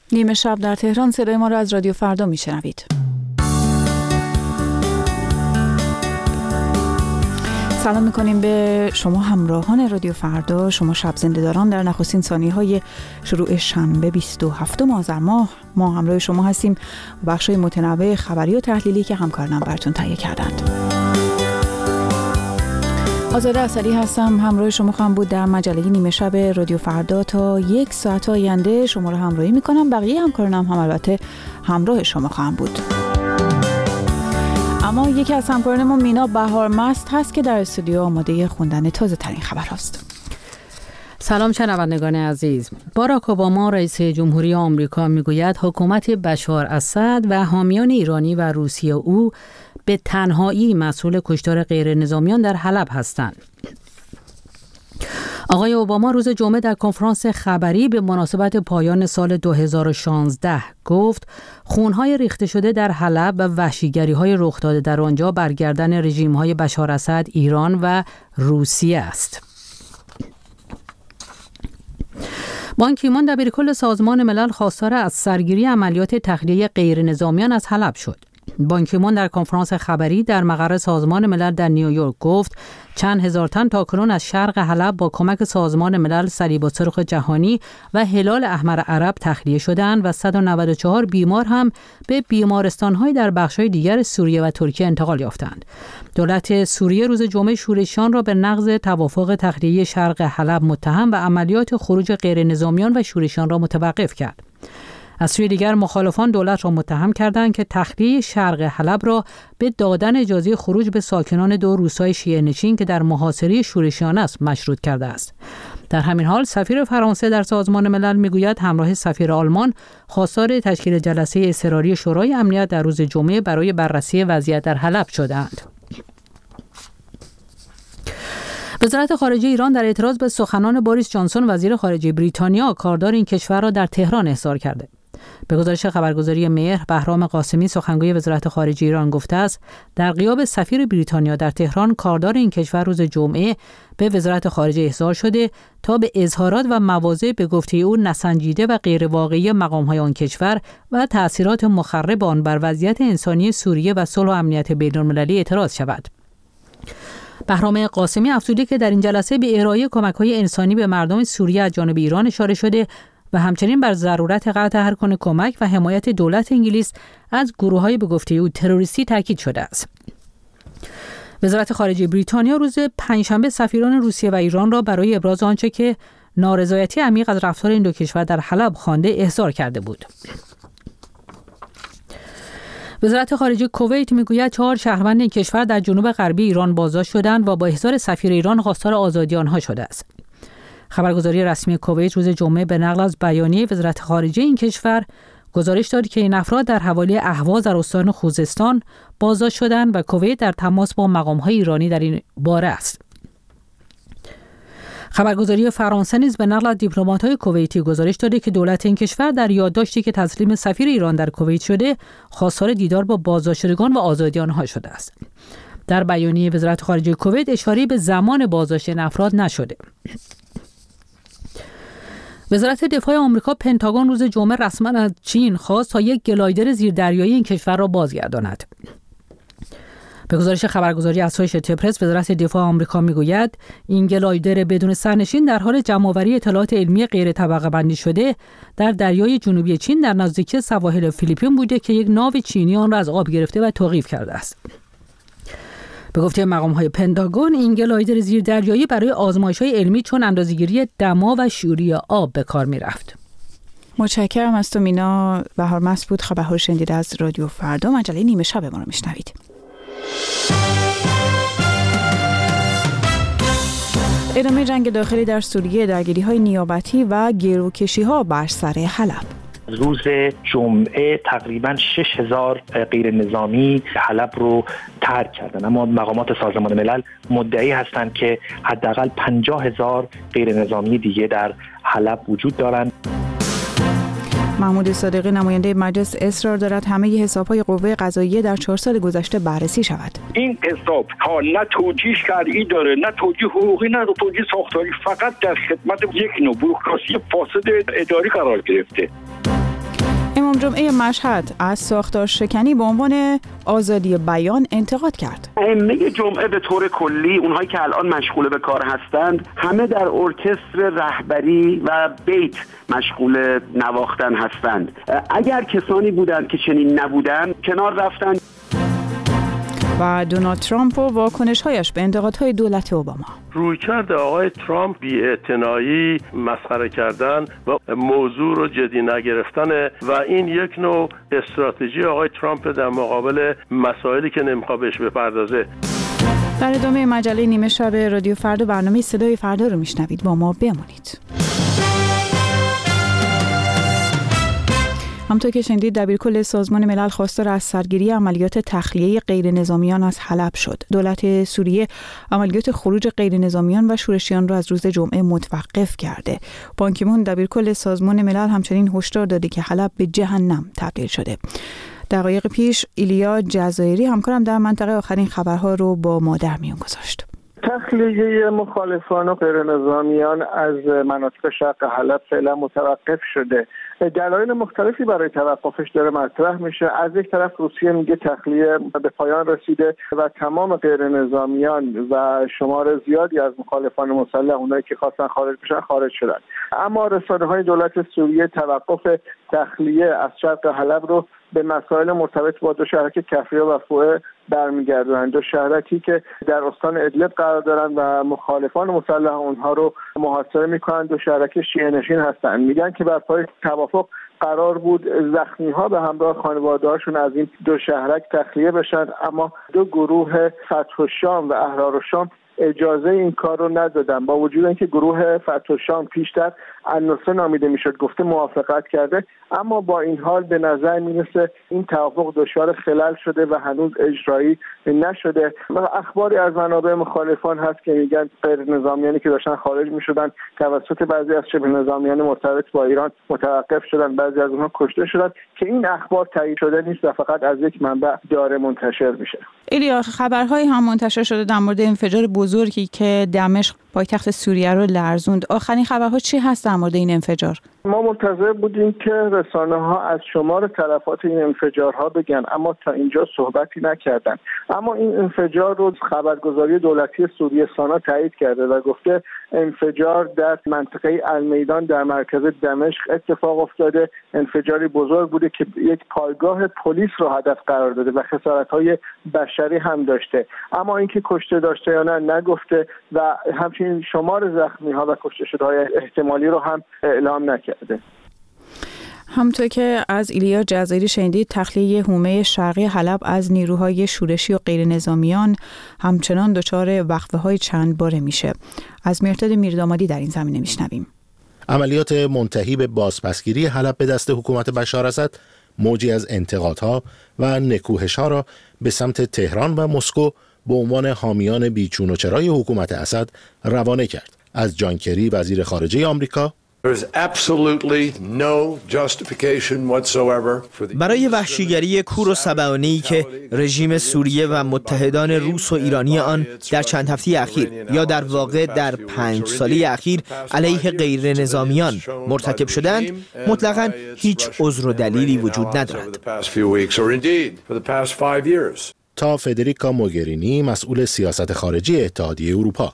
نیمه شب در تهران، صدای ما را از رادیو فردا میشنوید. سلام میکنیم به شما همراهان رادیو فردا، شما شب زنده داران. در نخستین ثانیه‌های شروع شنبه 27 آذر ماه ما همراه شما هستیم. بخش‌های متنوع خبری و تحلیلی که همکارانم براتون تهیه کردند. آزاده اسدی هستم، همراه شما خواهم بود در مجله نیمه شب رادیو فردا. تا 1 ساعت آینده شما رو همراهی میکنم. بقیه همکارانم هم البته همراه شما خواهم بود. اما یکی از همکارانمون مینا بهارمست هست که در استودیو آماده خوندن تازه ترین خبر هست. سلام شنوندگان عزیز. باراک اوباما رئیس جمهوری آمریکا میگوید حکومت بشار اسد و حامیان ایرانی و روسیه او به تنهایی مسئول کشتار غیر نظامیان در حلب هستند. آقای اوباما روز جمعه در کنفرانس خبری به مناسبت پایان سال 2016 گفت خونهای ریخته شده در حلب و وحشیگری‌های رخ داده در آنجا برگردن رژیم‌های بشار اسد، ایران و روسیه است. بان کی مون دبیرکل سازمان ملل خواستار از سرگیری عملیات تخلیه غیر نظامیان از حلب شد. بان کی مون در کنفرانس خبری در مقر سازمان ملل در نیویورک گفت چند هزار تن تاکنون از شرق حلب با کمک سازمان ملل، صلیب السرخ جهانی و هلال احمر عرب تخلیه شدند و 194 بیمار هم به بیمارستان‌های در بخش‌های دیگر سوریه و ترکیه انتقال یافتند. دولت سوریه روز جمعه شورشیان را به نقض توافق تخلیه شرق حلب متهم و عملیات خروج غیر نظامیان و شورشیان را متوقف کرد. از سوی دیگر مخالفان دولت را متهم کردند که تخلیه شرق حلب را به دادن اجازه خروج به ساکنان 2 روستای شیعه نشین که در محاصره شورشیان است مشروط کرده است. در همین حال سفیر فرانسه در سازمان ملل میگوید همراه سفیر آلمان خواستار تشکیل جلسه اضطراری شورای امنیت در روز جمعه برای بررسی وضعیت در حلب شدند. وزارت خارجه ایران در اعتراض به سخنان بوریس جانسون وزیر خارجه بریتانیا کاردار این کشور را در تهران احضار کرده. به گزارش خبرگزاری مهر، بهرام قاسمی سخنگوی وزارت خارجه ایران گفته است در غیاب سفیر بریتانیا در تهران کاردار این کشور روز جمعه به وزارت خارجه احضار شده تا به اظهارات و مواضع به گفته او نسنجیده و غیر واقعی مقام‌های آن کشور و تأثیرات مخرب آن بر وضعیت انسانی سوریه و صلح و امنیت بین‌المللی اعتراض شود. بهرام قاسمی افزوده که در این جلسه به ارائه کمک‌های انسانی به مردم سوریه از جانب ایران اشاره شده و همچنین بر ضرورت قطع هر گونه کمک و حمایت دولت انگلیس از گروه‌های به گفته او تروریستی تاکید شده است. وزارت خارجه بریتانیا روز پنجشنبه سفیران روسیه و ایران را برای ابراز آنچه که نارضایتی عمیق از رفتار این 2 کشور در حلب خوانده احضار کرده بود. وزارت خارجه کویت میگوید 4 شهروند این کشور در جنوب غربی ایران بازداشت شدند و با احضار سفیر ایران خواستار آزادی آنها شده است. خبرگزاری رسمی کویت روز جمعه به نقل از بیانیه وزارت خارجه این کشور گزارش داد که این افراد در حوالی اهواز در استان خوزستان بازداشت شدند و کویت در تماس با مقام‌های ایرانی در این باره است. خبرگزاری فرانسه نیز به نقل از دیپلمات‌های کویتی گزارش داده که دولت این کشور در یادداشتی که تسلیم سفیر ایران در کویت شده خواستار دیدار با بازداشت شدگان و آزادی آنها شده است. در بیانیه وزارت خارجه کویت اشاره به زمان بازداشت این افراد نشده. وزارت دفاع آمریکا پنتاگون روز جمعه رسما از چین خواست تا یک گلایدر زیردریایی این کشور را بازگرداند. به گزارش خبرگزاری اسوشییتد پرس، وزارت دفاع آمریکا میگوید این گلایدر بدون سرنشین در حال جمع‌آوری اطلاعات علمی غیر طبقه بندی شده در دریای جنوبی چین در نزدیکی سواحل فیلیپین بوده که یک ناو چینی آن را از آب گرفته و توقیف کرده است. به گفته مقام‌های پنتاگون این گلایدر زیردریایی برای آزمایش‌های علمی چون اندازه‌گیری دما و شوری آب به کار می‌رفت. متشکرم از تو مینا بهارمست بود. خبرها شنیدید از رادیو فردا، مجله نیمه شب ما رو میشنوید. ادامه جنگ داخلی در سوریه، درگیری‌های نیابتی و گروکشی‌ها بر سر حلب. روز جمعه تقریباً 6000 غیر نظامی حلب رو ترک کردن، اما مقامات سازمان ملل مدعی هستند که حداقل 50000 غیر نظامی دیگه در حلب وجود دارند. محمود صادقی نماینده مجلس اصرار دارد همه حساب‌های قوه قضاییه در 4 سال گذشته بررسی شود. این حساب ها نه توجیه شرعی داره، نه توجیه حقوقی، نه توجیه ساختاری، فقط در خدمت یک نوع بوروکراسی فاسد اداری قرار گرفته. امام جمعه مشهد از ساختار شکنی به عنوان آزادی بیان انتقاد کرد. ائمه جمعه به طور کلی، اونهایی که الان مشغول به کار هستند، همه در ارکستر رهبری و بیت مشغول نواختن هستند. اگر کسانی بودند که چنین نبودند کنار رفتند. و دونالد ترامپ و واکنش‌هایش به انتقادهای دولت اوباما. رویکرد آقای ترامپ بی‌اعتنایی، مسخره کردن و موضوع رو جدی نگرفتن و این یک نوع استراتژی آقای ترامپ در مقابل مسائلی که نمیخواد بهش بپردازه. در ادامه مجله نیمه شب رادیو فردا برنامه صدای فردا رو میشنوید. با ما بمانید. همونطور که شنیدید دبیرکل سازمان ملل خواستار از سرگیری عملیات تخلیه غیر نظامیان از حلب شد. دولت سوریه عملیات خروج غیر نظامیان و شورشیان را از روز جمعه متوقف کرده. بان کی مون دبیرکل سازمان ملل همچنین هشدار داده که حلب به جهنم تبدیل شده. دقایق پیش ایلیا جزایری همکارم در منطقه آخرین خبرها رو با ما در میون گذاشت. تخلیه مخالفان و غیر نظامیان از مناطق شرق حلب فعلا متوقف شده. دلایل مختلفی برای توقفش داره مطرح میشه. از یک طرف روسیه میگه تخلیه به پایان رسیده و تمام غیر نظامیان و شمار زیادی از مخالفان مسلح، اونایی که خواستن خارج بشن، خارج شدن. اما رسانه‌های دولت سوریه توقف تخلیه از شرق حلب رو به مسائل مرتبط با دو شهرک کفریا و فوئه برمیگردونند. دو شهرکی که در استان ادلب قرار دارند و مخالفان مسلح اونها رو محاصره میکنند. دو شهرک شیعه نشین هستند. میگن که بر پای توافق قرار بود زخمی‌ها به همراه خانواده‌هاشون از این دو شهرک تخلیه بشن، اما دو گروه فتح الشام و احرار الشام اجازه این کار رو ندادن. با وجود اینکه گروه فتح الشام پیشتر النصره نامیده میشد گفته موافقت کرده، اما با این حال به نظر میرسه این توافق دچار خلل شده و هنوز اجرایی نشده. و اخباری از منابع مخالفان هست که میگن غیر نظامیانی که داشتن خارج میشدن توسط بعضی از شبه نظامیان مرتبط با ایران متوقف شدن، بعضی از اونها کشته شدن، که این اخبار تایید شده نیست و فقط از یک منبع داره منتشر میشه. ایلیا، خبرهایی هم منتشر شده در مورد انفجار بزرگی که دمشق پایتخت سوریه رو لرزوند. آخرین خبرها چی هست در مورد این انفجار؟ ما منتظر بودیم که رسانه‌ها از شمار تلفات این انفجارها بگن، اما تا اینجا صحبتی نکردن. اما این انفجار رو خبرگزاری دولتی سوریه سانا تایید کرده و گفته انفجار در منطقه المیدان در مرکز دمشق اتفاق افتاده. انفجاری بزرگ بوده که یک پایگاه پلیس رو هدف قرار داده و خسارت‌های بشری هم داشته، اما اینکه کشته داشته یا نه نگفته و همچنین شمار زخمی‌ها و کشته شده‌های احتمالی رو هم اعلام نکرده. همونطور که از ایلیا جزایری شنیدید، تخلیه حومه شرقی حلب از نیروهای شورشی و غیر نظامیان همچنان دچار وقفه‌های چند باره میشه. از مرداد میردامادی در این زمینه میشنویم. عملیات منتهی به بازپسگیری حلب به دست حکومت بشار اسد موجی از انتقادها و نکوهش‌ها را به سمت تهران و مسکو به عنوان حامیان بیچون و چرای حکومت اسد روانه کرد. از جان کری وزیر خارجه آمریکا برای وحشیگری کور و سبعانه‌ای که رژیم سوریه و متحدان روس و ایرانی آن در چند هفته اخیر یا در واقع در 5 ساله اخیر علیه غیر نظامیان مرتکب شدند مطلقاً هیچ عذر و دلیلی وجود ندارد. تا فدریکا موگرینی مسئول سیاست خارجی اتحادیه اروپا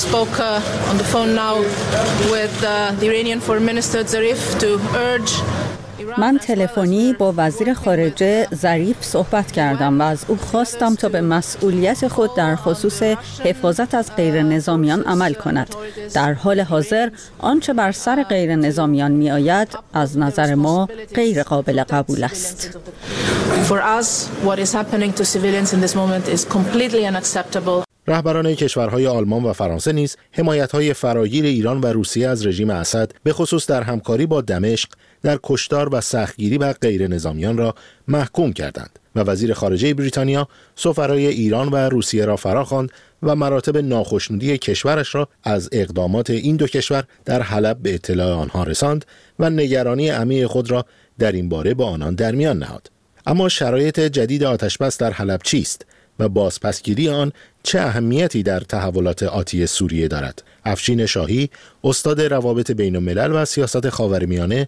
من تلفنی با وزیر خارجه ظریف صحبت کردم و از او خواستم تا به مسئولیت خود در خصوص حفاظت از غیر نظامیان عمل کند. در حال حاضر آنچه بر سر غیر نظامیان می آید از نظر ما غیر قابل قبول است. رهبران کشورهای آلمان و فرانسه نیز حمایت‌های فراگیر ایران و روسیه از رژیم اسد به خصوص در همکاری با دمشق در کشتار و سختگیری بر غیر نظامیان را محکوم کردند و وزیر خارجه بریتانیا سفرای ایران و روسیه را فراخواند و مراتب ناخشنودی کشورش را از اقدامات این دو کشور در حلب به اطلاع آنها رساند و نگرانی عمیق خود را در این باره با آنان در میان نهاد. اما شرایط جدید آتشبس در حلب چیست و بازپسگیری آن چه اهمیتی در تحولات آتی سوریه دارد؟ افشین شاهی، استاد روابط بین الملل و سیاست خاورمیانه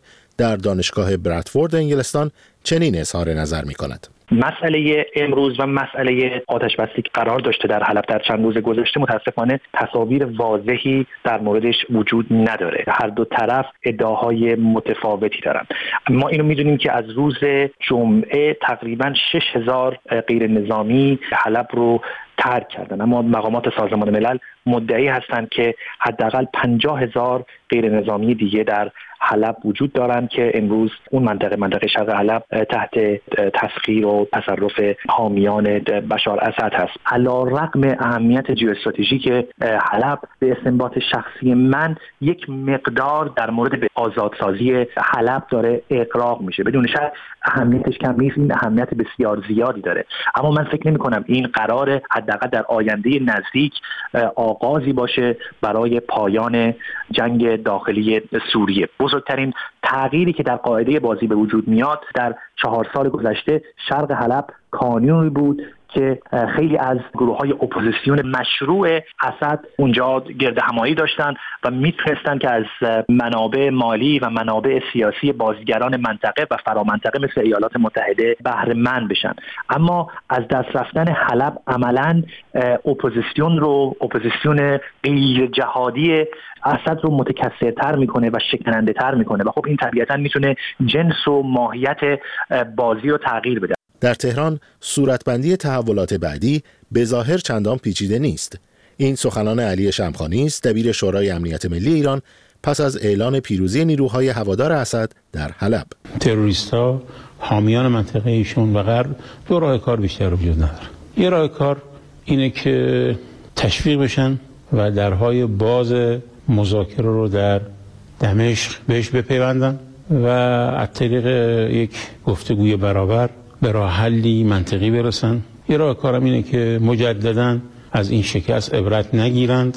در دانشگاه برادفورد انگلستان چنین اظهار نظر می‌کند. مسئله امروز و مسئله آتش بسی قرار داشته در حلب در چند روز گذشته متاسفانه تصاویر واضحی در موردش وجود نداره. هر دو طرف ادعاهای متفاوتی دارن. ما اینو میدونیم که از روز جمعه تقریبا 6000 غیر نظامی حلب رو ترک کردن، اما مقامات سازمان ملل مدعی هستند که حداقل 50000 غیر نظامی دیگه در حلب وجود دارند که امروز اون منطقه شرق حلب تحت تسخیر و تصرف حامیان بشار اسد هست. علیرغم اهمیت ژئواستراتژیک حلب، به استنباط شخصی من یک مقدار در مورد آزادسازی حلب داره اغراق میشه. بدون شک اهمیتش کم نیست، این اهمیت بسیار زیادی داره، اما من فکر نمی کنم این قراره حداقل در آینده نزدیک آغازی باشه برای پایان جنگ داخلی سوریه. بزرگترین تغییری که در قاعده بازی به وجود میاد در 4 سال گذشته شرق حلب کانونی بود که خیلی از گروه‌های اپوزیسیون مشروع اسد اونجا گرد همایی داشتن و میتونستن که از منابع مالی و منابع سیاسی بازیگران منطقه و فرامنطقه مثل ایالات متحده بهره مند بشن. اما از دست رفتن حلب عملاً اپوزیسیون غیر جهادی اسد رو متکثرتر میکنه و شکننده تر میکنه و خب این طبیعتاً میتونه جنس و ماهیت بازی رو تغییر بده. در تهران صورتبندی تحولات بعدی به ظاهر چندان پیچیده نیست. این سخنان علی شمخانی است، دبیر شورای امنیت ملی ایران، پس از اعلان پیروزی نیروهای هوادار اسد در حلب. تروریست‌ها حامیان منطقه ایشون و غرب دو راه کار بیشتر وجود نداره. یه راه کار اینه که تشویق بشن و درهای باز مذاکره رو در دمشق بهش بپیوندن و از طریق یک گفتگوی برابر به راه حلی منطقی برسن. یه راه کارم اینه که مجدداً از این شکست عبرت نگیرند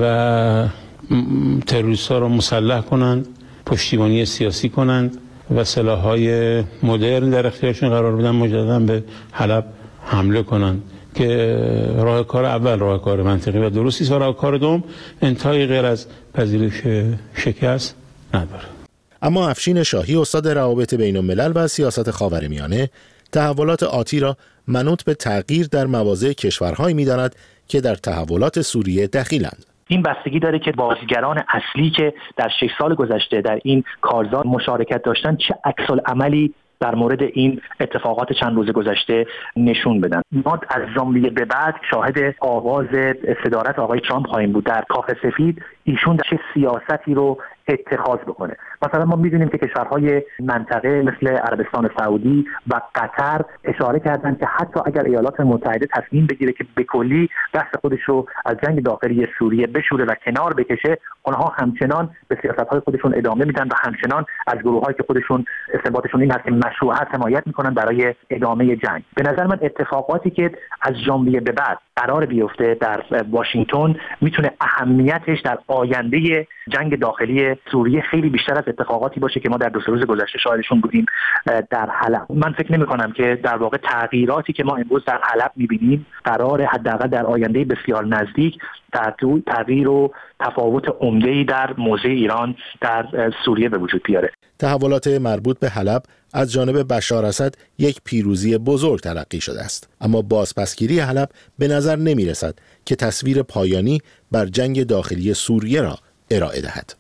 و تروریست‌ها رو مسلح کنند، پشتیبانی سیاسی کنند و سلاح‌های مدرن در اختیارشون قرار بدن، مجدداً به حلب حمله کنند که راه کار اول راه کار منطقی و درستی است و راه کار دوم انتهای غیر از پذیرش شکست نداره. اما افشین شاهی، استاد روابط بین‌الملل و سیاست خاورمیانه، تحولات آتی را منوط به تغییر در مواضع کشورهایی می‌داند که در تحولات سوریه دخیلند. این بستگی داره که بازیگران اصلی که در 6 سال گذشته در این کارزار مشارکت داشتن چه عکس‌العملی در مورد این اتفاقات چند روز گذشته نشون بدن. ما از ژانویه به بعد شاهد آغاز صدارت آقای ترامپ خواهیم بود در کاخ سفید. ایشون چه سیاستی رو اتخاذ بکنه. مثلا ما می‌دونیم که کشورهای منطقه مثل عربستان سعودی و قطر اشاره کردن که حتی اگر ایالات متحده تصمیم بگیره که به کلی دست خودش رو از جنگ داخلی سوریه بشوره و کنار بکشه، اونها همچنان به سیاست‌های خودشون ادامه میدن و همچنان از گروه‌هایی که خودشون استنباطشون این هست که مشروعیت حمایت میکنن برای ادامه جنگ. به نظر من اتفاقاتی که از ژانویه به بعد قرار بیفته در واشنگتن میتونه اهمیتش در آینده جنگ داخلی سوریه خیلی بیشتر از اتفاقاتی باشه که ما در 2 روز گذشته شاهدشون بودیم در حلب. من فکر نمی‌کنم که در واقع تغییراتی که ما امروز در حلب می‌بینیم قرار حداقل در آینده بسیار نزدیک تغییر و تفاوت عمده‌ای در موضع ایران در سوریه به وجود بیاره. تحولات مربوط به حلب از جانب بشار اسد یک پیروزی بزرگ تلقی شده است، اما بازپسگیری حلب به نظر نمی‌رسد که تصویر پایانی بر جنگ داخلی سوریه را ارائه دهد.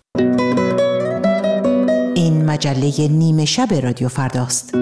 این مجله نیمه شب رادیو فرداست.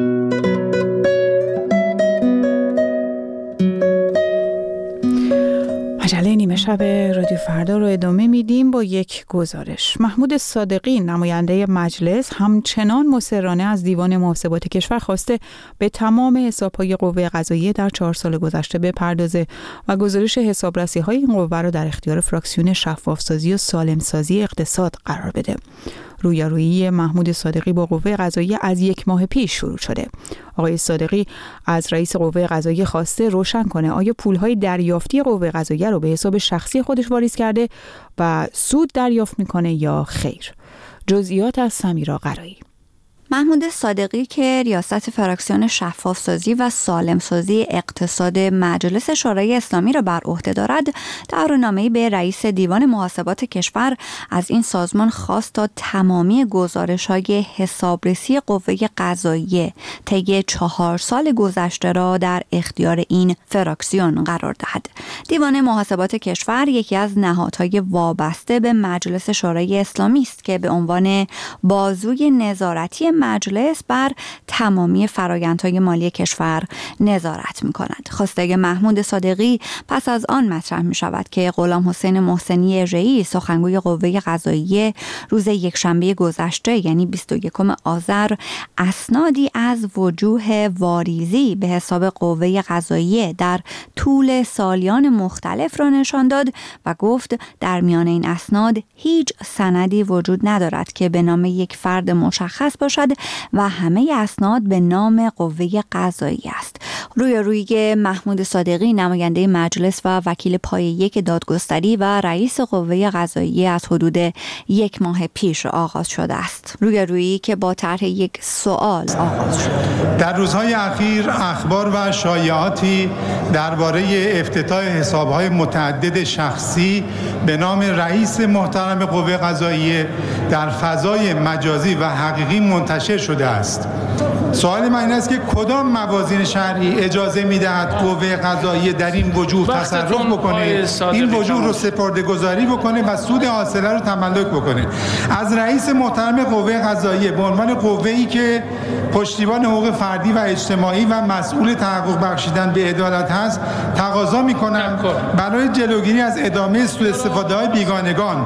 مجله نیمه شب رادیو فردا رو ادامه میدیم با یک گزارش. محمود صادقی، نماینده مجلس، همچنان مصرانه از دیوان محاسبات کشور خواسته به تمام حساب‌های قوه قضاییه در 4 سال گذشته بپردازه و گزارش حسابرسی‌های این قوه رو در اختیار فراکسیون شفافسازی و سالمسازی اقتصاد قرار بده. رویارویی محمود صادقی با قوه قضاییه از 1 ماه پیش شروع شده. آقای صادقی از رئیس قوه قضاییه خواسته روشن کنه آیا پولهای دریافتی قوه قضاییه رو به حساب شخصی خودش واریز کرده و سود دریافت میکنه یا خیر. جزئیات از سمیرا قرایی. محمود صادقی که ریاست فراکسیون شفاف‌سازی و سالم‌سازی اقتصاد مجلس شورای اسلامی را بر عهده دارد، در نامه‌ای به رئیس دیوان محاسبات کشور از این سازمان خواست تا تمامی گزارش‌های حسابرسی قوه قضاییه طی 4 سال گذشته را در اختیار این فراکسیون قرار دهد. دیوان محاسبات کشور یکی از نهادهای وابسته به مجلس شورای اسلامی است که به عنوان بازوی نظارتی مجلس بر تمامی فرآیندهای مالی کشور نظارت می‌کند. خواسته محمود صادقی پس از آن مطرح می‌شود که غلام حسین محسنی اژه‌ای سخنگوی قوه قضاییه روز یکشنبه گذشته یعنی 21 آذر اسنادی از وجوه واریزی به حساب قوه قضاییه در طول سالیان مختلف را نشان داد و گفت در میان این اسناد هیچ سندی وجود ندارد که به نام یک فرد مشخص باشد و همه اسناد به نام قوه قضاییه است. روی محمود صادقی نماینده مجلس و وکیل پایه 1 دادگستری و رئیس قوه قضاییه از حدود 1 ماه پیش آغاز شده است. روی که با طرح یک سوال آغاز شد. در روزهای اخیر اخبار و شایعاتی درباره افتتاح حساب‌های متعدد شخصی به نام رئیس محترم قوه قضاییه در فضای مجازی و حقیقی منتشر شده است. سوال من این است که کدام موازین شرعی اجازه می‌دهد قوه قضاییه در این وجوه تصرف بکنه، این وجوه رو سپرده‌گذاری بکنه و سود حاصله رو تملک بکنه؟ از رئیس محترم قوه قضاییه به عنوان قوه‌ای که پشتیبان حقوق فردی و اجتماعی و مسئول تحقق بخشیدن به عدالت هست تقاضا می‌کنم برای جلوگیری از ادامه سوء استفاده‌های بیگانگان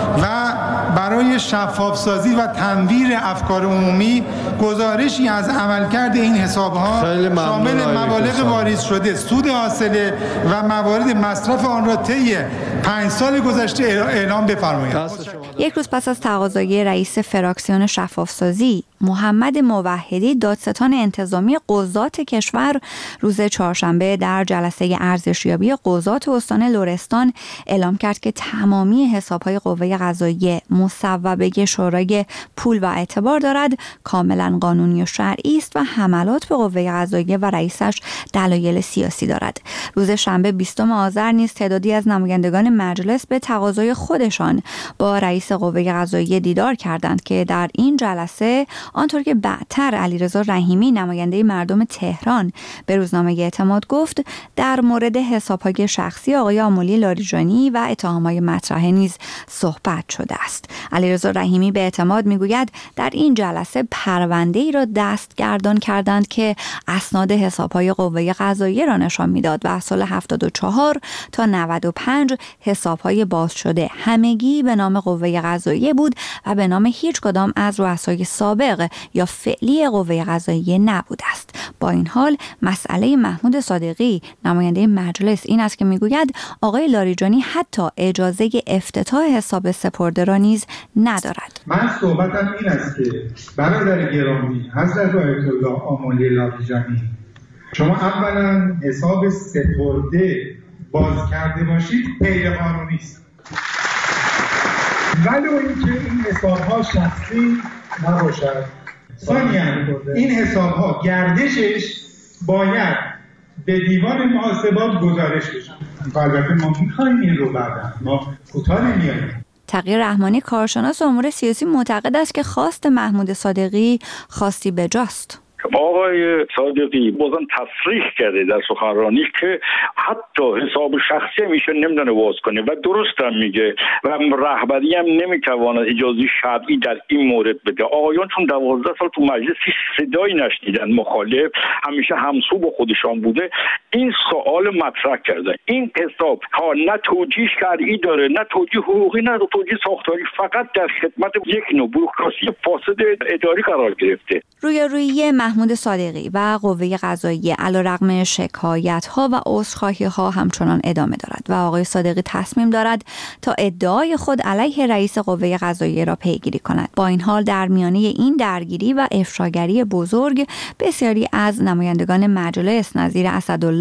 و برای شفاف‌سازی و تنویر افکار عمومی گزارشی از عملکرد این حساب‌ها شامل مبالغ واریز شده، سود حاصله و موارد مصرف آن را طی 5 سال گذشته اعلام بفرمایید. یک روز پس از تقاضای رئیس فراکسیون شفاف‌سازی محمد موحدی دادستان انتظامی قضات کشور روز چهارشنبه در جلسه ارزشیابی قضات استان لرستان اعلام کرد که تمامی حساب‌های قوه قضاییه مصوبه شورای پول و اعتبار دارد، کاملا قانونی و شرعی است و حملات به قوه قضاییه و رئیسش دلایل سیاسی دارد. روز شنبه 20 آذر نیز تعدادی از نمایندگان مجلس به تقاضای خودشان با رئیس قوه قضاییه دیدار کردند که در این جلسه آنطور که بعدتر علیرضا رحیمی نماینده مردم تهران به روزنامه اعتماد گفت در مورد حساب‌های شخصی آقای آملی لاریجانی و اتهام‌های مطرح نیز صحبت شده است. علیرضا رحیمی به اعتماد میگوید در این جلسه پرونده‌ای را دستگردان کردند که اسناد حساب‌های قوه قضاییه را نشان میداد و از سال 74 تا 95 حساب‌های باز شده همگی به نام قوه قضاییه بود و به نام هیچ کدام از رؤسای سابق یا فعلی قوه قضاییه نبوده است. با این حال مسئله محمود صادقی نماینده مجلس این است که میگوید آقای لاریجانی حتی اجازه افتتاح حساب سپرده را نیز ندارد. من صحبتم این است که برادر گرامی حضرت آیت الله آملی لاریجانی، شما اولا حساب سپرده باز کرده باشید غیر قانونی است، ولی اینکه این حساب‌ها شخصی نباشد. ثانیاً این حساب‌ها گردشش باید به دیوان محاسبات گزارش بشه. البته ما می‌خوایم این رو بعداً ما کوتاه نمیاریم. تقی رحمانی کارشناس امور سیاسی معتقد است که خواست محمود صادقی خواستی بجاست. آقای صادقی بازم تصریح کرده در سخنرانیش که حتی حساب شخصی میشه نمیدونه باز کنه و درست هم میگه و رهبری هم نمیتواند اجازه شرعی در این مورد بده. آقایان چون 12 سال تو مجلس هیچ صدایی نشنیدن مخالف، همیشه همسو با خودشان بوده، این سوال مطرح کردن. این حساب ها نه توجیه شرعی داره، نه توجیه حقوقی، نه توجیه ساختاری، فقط در خدمت یک نوع بوروکراسی فاسد اداری قرار گرفته. روی محمود صادقی و قوه قضاییه علیرغم شکایت‌ها و عذرخواهی‌ها همچنان ادامه دارد و آقای صادقی تصمیم دارد تا ادعای خود علیه رئیس قوه قضاییه را پیگیری کند. با این حال در میانه این درگیری و افشاگری بزرگ بسیاری از نمایندگان مجلس نظیر اسدالله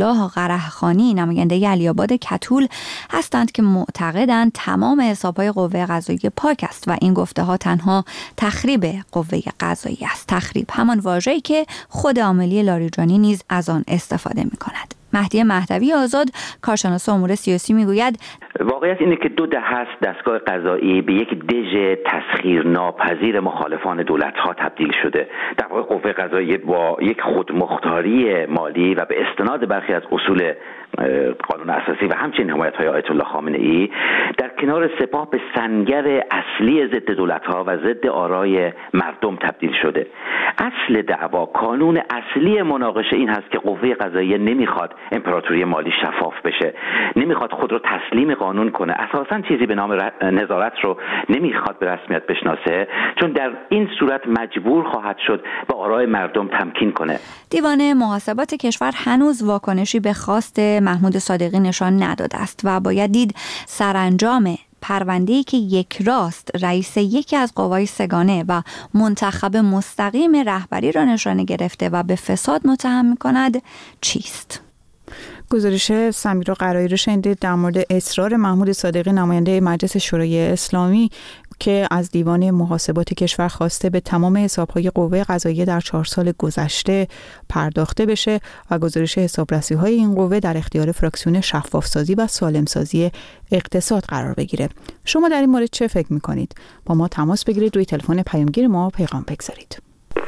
الله قرهخانی نماینده علی‌آباد کتول هستند که معتقدند تمام حساب‌های قوه قضاییه پاک است و این گفته‌ها تنها تخریب قوه قضاییه است. تخریب همان واژه‌ای که خود عاملی لاریجانی نیز از آن استفاده می‌کند. مهدی مهدوی آزاد کارشناس امور سیاسی میگوید واقعیت اینه که 2 دهه است دستگاه قضایی به یک دژ تسخیرناپذیر مخالفان دولت‌ها تبدیل شده. در واقع قوه قضاییه با یک خودمختاری مالی و به استناد برخی از اصول قانون اساسی و همچنین حمایت‌های آیت الله خامنه‌ای در کنار سپاه به سنگر اصلی ضد دولت‌ها و ضد آرای مردم تبدیل شده. اصل دعوا، کانون اصلی مناقشه این هست که قوه قضاییه نمیخواد امپراتوری مالی شفاف بشه، نمیخواد خود رو تسلیم قانون کنه، اساساً چیزی به نام نظارت رو نمیخواد به رسمیت بشناسه، چون در این صورت مجبور خواهد شد به آرای مردم تمکین کنه. دیوان محاسبات کشور هنوز واکنشی به خواست محمود صادقی نشان نداده است و باید دید سرانجام پرونده‌ای که یک راست رئیس یکی از قوای سگانه و منتخب مستقیم رهبری را نشانه گرفته و به فساد متهم می‌کند چیست؟ گزارش سمیرا قرایی رو شنیدید در مورد اصرار محمود صادقی نماینده مجلس شورای اسلامی که از دیوان محاسبات کشور خواسته به تمام حساب‌های قوه قضاییه در 4 سال گذشته پرداخته بشه و گزارش حسابرسی‌های این قوه در اختیار فراکسیون شفاف‌سازی و سالم‌سازی اقتصاد قرار بگیره. شما در این مورد چه فکر می‌کنید؟ با ما تماس بگیرید، روی تلفن پیامگیر ما پیغام بگذارید.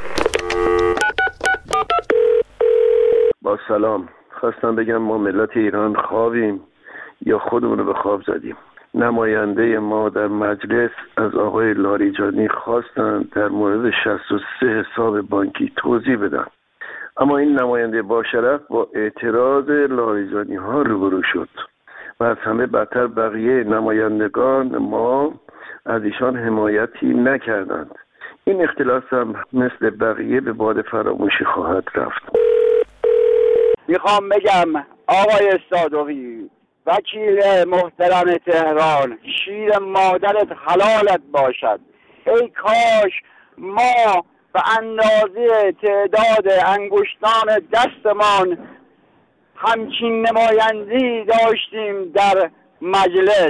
با سلام، خواستم بگم ما ملت ایران خوابیم یا خودمون رو به خواب زدیم. نماینده ما در مجلس از آقای لاریجانی خواستن در مورد 63 حساب بانکی توضیح بدن، اما این نماینده با شرف با اعتراض لاریجانی ها روبرو شد و از همه بدتر بقیه نمایندگان ما از ایشان حمایتی نکردند. این اختلاس هم مثل بقیه به باد فراموشی خواهد رفت. میخوام بگم آقای صادقی، وکیل محترم تهران، شیر مادرت حلالت باشد. ای کاش ما به اندازه تعداد انگشتان دستمان همچین نمایندگی داشتیم در مجلس.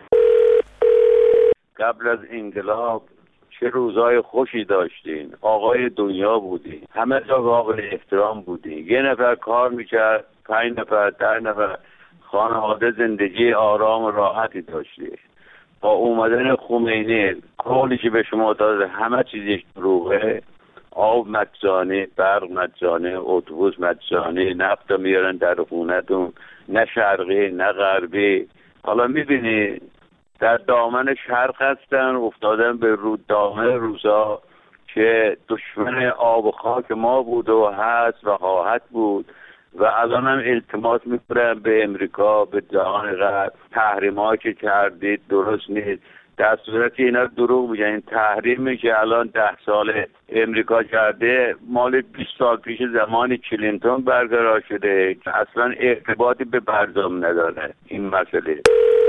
قبل از انقلاب چه روزای خوشی داشتین، آقای دنیا بودین، همه جا قابل احترام بودین، 1 نفر کار میکرد، 5 نفر 10 نفر، خانواده زندگی آرام و راحتی داشتی. با اومدن خمینی قولی که به شما داده همه چیزش دروغه، آب مجانی، برق مجانی، اتوبوس مجانی، نفت میارن در خونتون، نه شرقی نه غربی. حالا میبینی در دامن شرق هستن، افتادن به دامن روسا که دشمن آب و خاک ما بود و هست و خواهد بود و الان هم التماس میکنن به امریکا، به جهان غرب، تحریم‌هایی که کردید درست نیست. در صورتی اینا دروغ میگن. این تحریمی که الان 10 سال امریکا کرده مال 20 سال پیش زمان کلینتون برقرار شده، اصلا ارتباطی به برجام نداره این مسئله.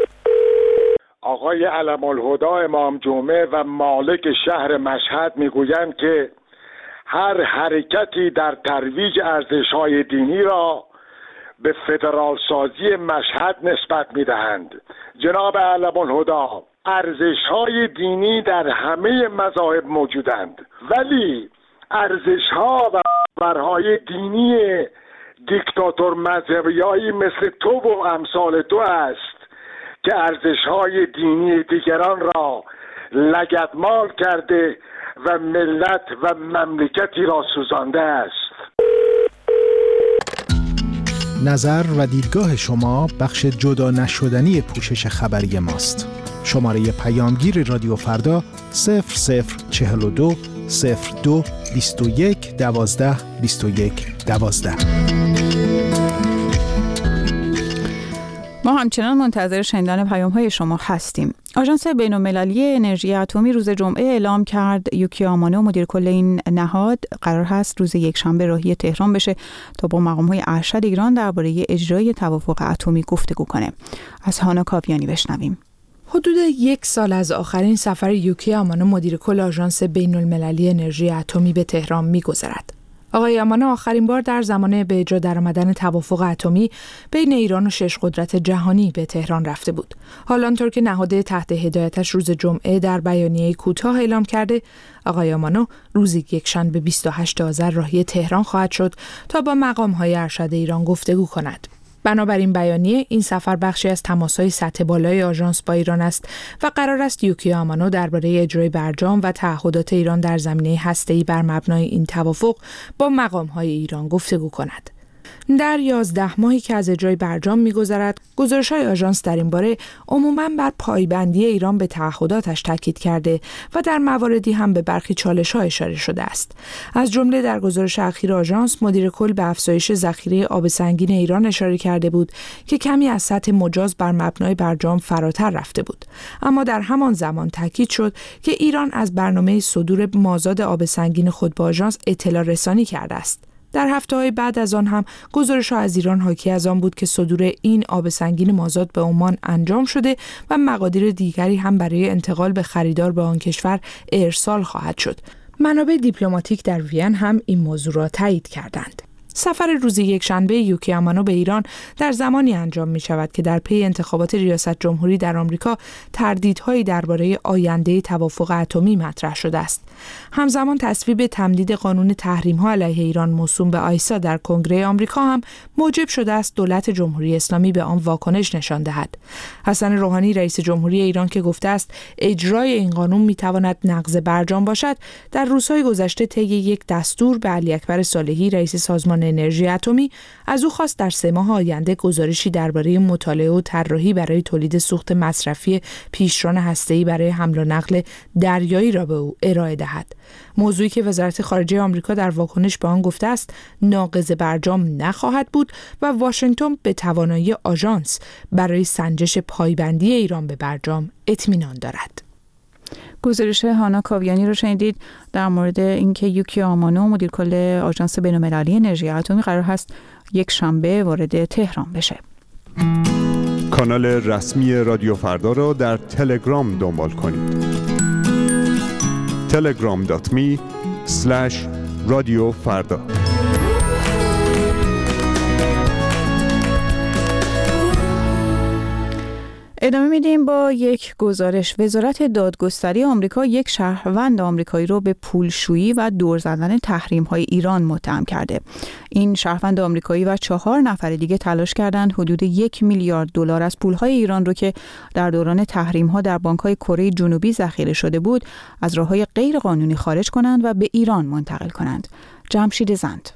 آقای علم الهدی امام جمعه و مالک شهر مشهد میگویند که هر حرکتی در ترویج ارزش‌های دینی را به فدرال سازی مشهد نسبت می‌دهند. جناب علم الهدی، ارزش‌های دینی در همه مذاهب موجودند، ولی ارزش‌ها و باورهای دینی دیکتاتور مذهبیایی مثل تو و امثال تو است که ارزش‌های دینی دیگران را لگدمال کرده و ملت و مملکتی را سوزانده است. نظر و دیدگاه شما بخش جدا نشدنی پوشش خبری ماست. شماره پیامگیر رادیو فردا 0042 02 21 12 21 12. ما همچنان منتظر شنیدن پیام‌های شما هستیم. آژانس بین‌المللی انرژی اتمی روز جمعه اعلام کرد یوکی آمانو مدیر کل این نهاد قرار هست روز یکشنبه راهی تهران بشه تا با مقام‌های ارشد ایران درباره اجرای توافق اتمی گفتگو کنه. از هانا کاویانی بشنویم. حدود 1 سال از آخرین سفر یوکی آمانو مدیر کل آژانس بین‌المللی انرژی اتمی به تهران می‌گذرد. آقای یامانو آخرین بار در زمان به اجرا درآمدن توافق اتمی بین ایران و 6 قدرت جهانی به تهران رفته بود. حالا آنطور که نهاد تحت هدایتش روز جمعه در بیانیه کوتاه اعلام کرده، آقای یامانو روز یکشنبه 28 آذر راهی تهران خواهد شد تا با مقام‌های ارشد ایران گفتگو کند. بنابراین بیانیه این سفر بخشی از تماس‌های سطح بالای آژانس با ایران است و قرار است یوکی آمانو درباره اجرای برجام و تعهدات ایران در زمینه هسته‌ای بر مبنای این توافق با مقام‌های ایران گفتگو کند. در 11 ماهی که از اجرای برجام می‌گذرد، گزارش‌های آژانس در این باره عموماً بر پایبندی ایران به تعهداتش تاکید کرده و در مواردی هم به برخی چالش‌ها اشاره شده است. از جمله در گزارش اخیر آژانس، مدیر کل به افزایش ذخیره آب سنگین ایران اشاره کرده بود که کمی از سطح مجاز بر مبنای برجام فراتر رفته بود. اما در همان زمان تاکید شد که ایران از برنامه صدور مازاد آب سنگین خود به آژانس اطلاع رسانی کرده است. در هفته‌های بعد از آن هم گزارش‌ها از ایران حاکی از آن بود که صدور این آب سنگین مازاد به عمان انجام شده و مقادیر دیگری هم برای انتقال به خریدار به آن کشور ارسال خواهد شد. منابع دیپلماتیک در وین هم این موضوع را تایید کردند. سفر روز یکشنبه یوکی آمانو به ایران در زمانی انجام می شود که در پی انتخابات ریاست جمهوری در آمریکا تردیدهایی درباره آینده توافق اتمی مطرح شده است. همزمان تصویب تمدید قانون تحریم‌ها علیه ایران موسوم به آیسا در کنگره آمریکا هم موجب شده است دولت جمهوری اسلامی به آن واکنش نشان دهد. حسن روحانی رئیس جمهوری ایران که گفته است اجرای این قانون می‌تواند نقض برجام باشد، در روزهای گذشته طی یک دستور به علی اکبر صالحی رئیس سازمان انرژی اتمی از او خواست در 3 ماه آینده گزارشی درباره مطالعه و طراحی برای تولید سوخت مصرفی پیشران هسته‌ای برای حمل و نقل دریایی را به او ارائه دهد. موضوعی که وزارت خارجه آمریکا در واکنش به آن گفته است ناقض برجام نخواهد بود و واشنگتن به توانایی آژانس برای سنجش پایبندی ایران به برجام اطمینان دارد. گزارش هانا کاویانی رو شنیدید در مورد اینکه یوکی آمانو مدیر کل آژانس بین‌المللی انرژی اتمی قرار هست یک شنبه وارد تهران بشه. کانال رسمی رادیو فردا را در تلگرام دنبال کنید. telegram.me/radiofarda ادامه میدیم با یک گزارش. وزارت دادگستری آمریکا یک شهروند آمریکایی رو به پولشویی و دور زدن تحریم‌های ایران متهم کرده. این شهروند آمریکایی و 4 نفر دیگه تلاش کردند حدود 1 میلیارد دلار از پول‌های ایران رو که در دوران تحریم‌ها در بانک‌های کره جنوبی ذخیره شده بود، از راه‌های غیر قانونی خارج کنند و به ایران منتقل کنند. جمشید زند.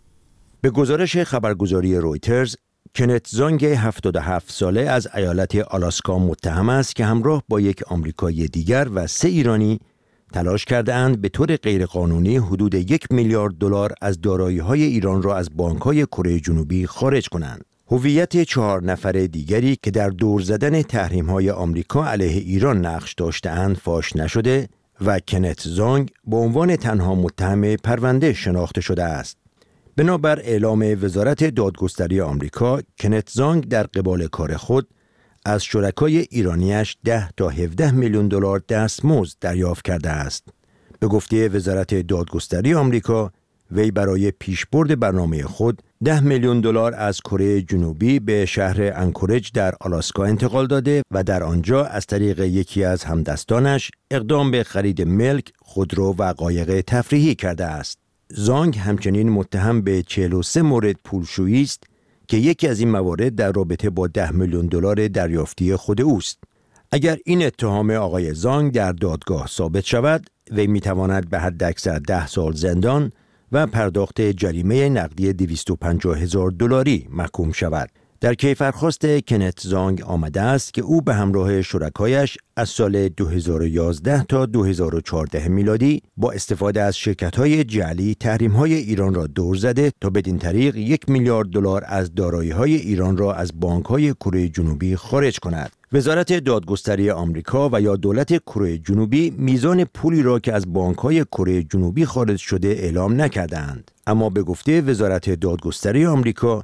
به گزارش خبرگزاری رویترز، کنت زانگ 77 ساله از ایالت آلاسکا متهم است که همراه با یک آمریکایی دیگر و 3 ایرانی تلاش کرده‌اند به طور غیرقانونی حدود 1 میلیارد دلار از دارایی‌های ایران را از بانک‌های کره جنوبی خارج کنند. هویت 4 نفر دیگری که در دور زدن تحریم‌های آمریکا علیه ایران نقش داشته‌اند فاش نشده و کنت زانگ به عنوان تنها متهم پرونده شناخته شده است. بنابر اعلام وزارت دادگستری آمریکا، کنت زانگ در قبال کار خود از شرکای ایرانیش 10 تا 17 میلیون دلار دستمزد دریافت کرده است. به گفته وزارت دادگستری آمریکا، وی برای پیشبرد برنامه خود 10 میلیون دلار از کره جنوبی به شهر انکورج در آلاسکا انتقال داده و در آنجا از طریق یکی از همدستانش اقدام به خرید ملک، خودرو و قایق تفریحی کرده است. زانگ همچنین متهم به 43 مورد پولشویی است که یکی از این موارد در رابطه با 10 میلیون دلار دریافتی خود اوست. اگر این اتهام آقای زانگ در دادگاه ثابت شود، وی میتواند به حداکثر 10 سال زندان و پرداخت جریمه نقدی 250,000 دلاری محکوم شود. در کیفرخواست کنت زانگ آمده است که او به همراه شرکایش از سال 2011 تا 2014 میلادی با استفاده از شرکت‌های جعلی تحریم‌های ایران را دور زده تا بدین طریق 1 میلیارد دلار از دارایی‌های ایران را از بانک‌های کره جنوبی خارج کند. وزارت دادگستری آمریکا و یا دولت کره جنوبی میزان پولی را که از بانک‌های کره جنوبی خارج شده اعلام نکردند، اما به گفته وزارت دادگستری آمریکا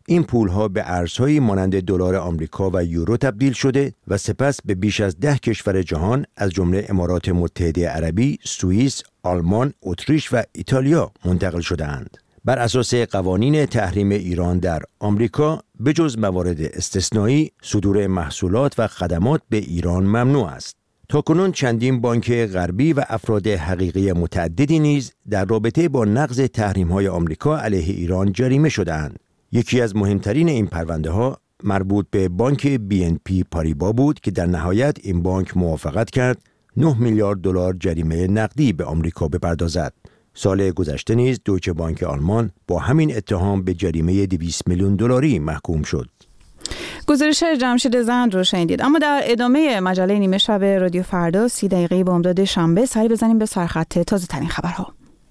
این پولها به ارزهایی مانند دلار آمریکا و یورو تبدیل شده و سپس به بیش از 10 کشور جهان از جمله امارات متحده عربی، سوئیس، آلمان، اتریش و ایتالیا منتقل شده‌اند. بر اساس قوانین تحریم ایران در آمریکا به جز موارد استثنایی صدور محصولات و خدمات به ایران ممنوع است. تاکنون چندین بانک غربی و افراد حقیقی متعددی نیز در رابطه با نقض تحریم‌های آمریکا علیه ایران جریمه شده‌اند. یکی از مهمترین این پرونده‌ها مربوط به بانک BNP پاریبا بود که در نهایت این بانک موافقت کرد 9 میلیارد دلار جریمه نقدی به آمریکا بپردازد. سال گذشته نیز دویچه بانک آلمان با همین اتهام به جریمه 200 میلیون دلاری محکوم شد. گزارش جمشید زند رو شنیدید. اما در ادامه مجله نیمه شب رادیو فردا 30 دقیقه بامداد شنبه سری بزنیم به سرخط تازه ترین خبرها.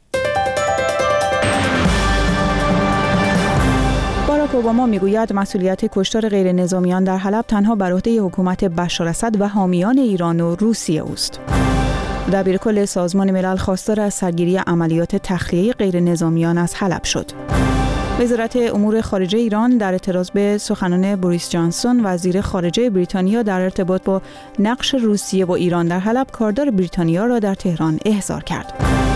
باراک اوباما میگوید مسئولیت کشتار غیر نظامیان در حلب تنها بر عهده حکومت بشار اسد و حامیان ایران و روسیه است. دبیرکل سازمان ملل خواستار از سرگیری عملیات تخلیه غیر نظامیان از حلب شد. وزارت امور خارجه ایران در اعتراض به سخنان بوریس جانسون وزیر خارجه بریتانیا در ارتباط با نقش روسیه و ایران در حلب کاردار بریتانیا را در تهران احضار کرد.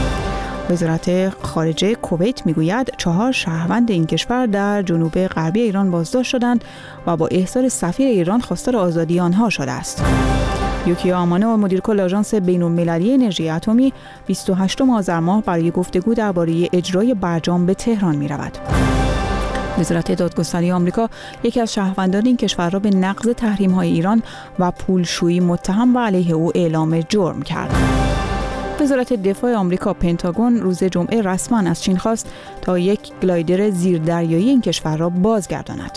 وزارت خارجه کویت میگوید 4 شهروند این کشور در جنوب غربی ایران بازداشت شدند و با احضار سفیر ایران خواستار آزادی آنها شده است. یوکیا آمانو مدیر کل آژانس بین‌المللی انرژی اتمی 28 آذر ماه برای گفتگو درباره اجرای برجام به تهران می‌رود. وزارت دادگستری آمریکا یکی از شهروندان این کشور را به نقض تحریم‌های ایران و پولشویی متهم و علیه او اعلام جرم کرد. وزارت دفاع آمریکا پنتاگون روز جمعه رسما از چین خواست تا یک گلایدر زیردریایی این کشور را بازگرداند.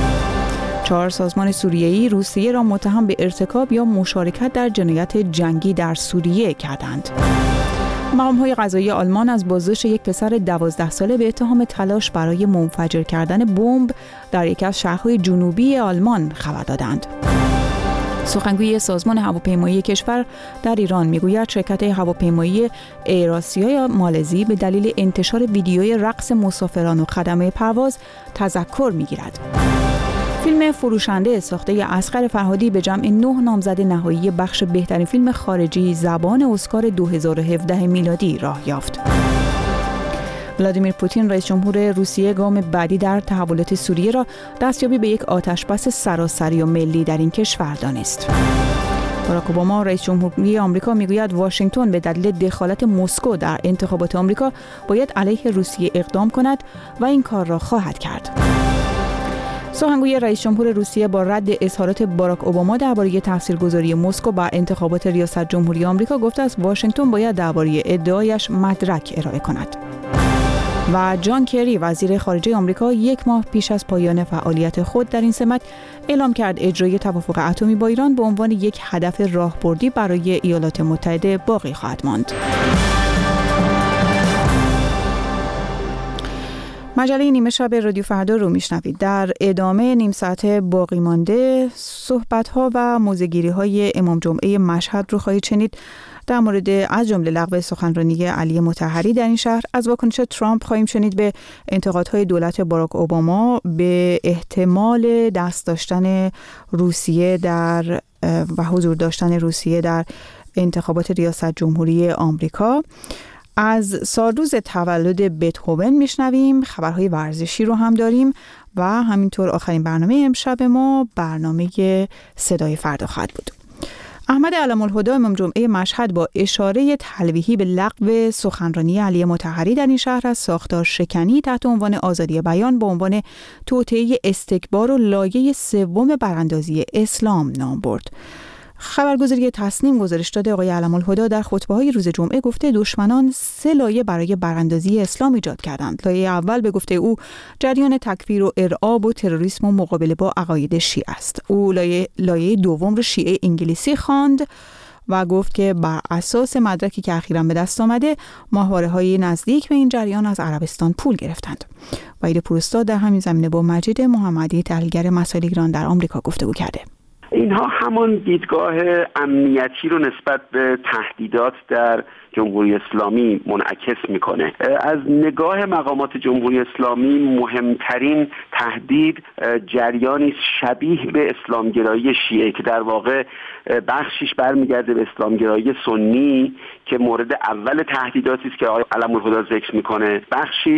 4 سازمان سوریه‌ای روسیه را متهم به ارتکاب یا مشارکت در جنایت جنگی در سوریه کردند. مقام‌های قضایی آلمان از بازداشت یک پسر 12 ساله به اتهام تلاش برای منفجر کردن بمب در یکی از شهرهای جنوبی آلمان خبر دادند. سخنگوی سازمان هواپیمایی کشور در ایران میگوید شرکت هواپیمایی ایراسیا مالزی به دلیل انتشار ویدیوی رقص مسافران و خدمه پرواز تذکر میگیرد. فیلم فروشنده ساخته اصغر فرهادی به جمع 9 نامزد نهایی بخش بهترین فیلم خارجی زبان اسکار 2017 میلادی راه یافت. ولادیمیر پوتین رئیس جمهور روسیه گام بعدی در تحولات سوریه را دستیابی به یک آتشبس سراسری و ملی در این کشور دانست. باراک اوباما رئیس جمهوری آمریکا میگوید واشنگتن به دلیل دخالت مسکو در انتخابات آمریکا باید علیه روسیه اقدام کند و این کار را خواهد کرد. سخنگوی رئیس جمهور روسیه با رد اظهارات باراک اوباما درباره تاثیرگذاری مسکو بر انتخابات ریاست جمهوری آمریکا گفته است واشنگتن باید درباره ادعایش مدرک ارائه کند. و جان کری وزیر خارجه آمریکا 1 ماه پیش از پایان فعالیت خود در این سمت اعلام کرد اجرای توافق اتمی با ایران به عنوان یک هدف راهبردی برای ایالات متحده باقی خواهد ماند. مجله نیمه شب رادیو فردا رو میشنوید. در ادامه نیم ساعت باقی مانده صحبت‌ها و موضع‌گیری‌های امام جمعه مشهد رو خواهید شنید در مورد از جمله لغو سخنرانی علی مطهری در این شهر. از واکنش ترامپ خواهیم شنید به انتقادهای دولت باراک اوباما به احتمال دست داشتن روسیه در و حضور داشتن روسیه در انتخابات ریاست جمهوری آمریکا. از سالروز تولد بتهوون میشنویم. خبرهای ورزشی رو هم داریم و همینطور آخرین برنامه امشب ما برنامه صدای فردا خواهد بود. احمد علم‌الهدی امام جمعه مشهد با اشاره تلویحی به لغو سخنرانی علی مطهری در این شهر از ساختار شکنی تحت عنوان آزادی بیان به عنوان توطئه استکبار و لایه سوم براندازی اسلام نام برد. خبرگزاری تصنیم گزارش داده آقای علم‌الهدی در خطبه‌های روز جمعه گفته دشمنان 3 لایه برای براندازی اسلام ایجاد کردند. لایه اول به گفته او جریان تکفیر و ارعاب و تروریسم و مقابله با عقاید شیعه است. او لایه دوم رو شیعه انگلیسی خواند و گفت که بر اساس مدرکی که اخیراً به دست آمده ماهواره‌های نزدیک به این جریان از عربستان پول گرفتند. وحید پوراستاد در همین زمینه با مجید محمدی تحلیلگر مسائل ایران در آمریکا گفتگو کرده. اینها همان دیدگاه امنیتی رو نسبت به تهدیدات در جمهوری اسلامی منعکس میکنه. از نگاه مقامات جمهوری اسلامی مهمترین تهدید جریانی شبیه به اسلامگرایی شیعه که در واقع بخشیش برمیگرده به اسلامگرایی سنی که مورد اول تهدیداتی است که آقای علم‌الهدی ذکر میکنه، بخشیش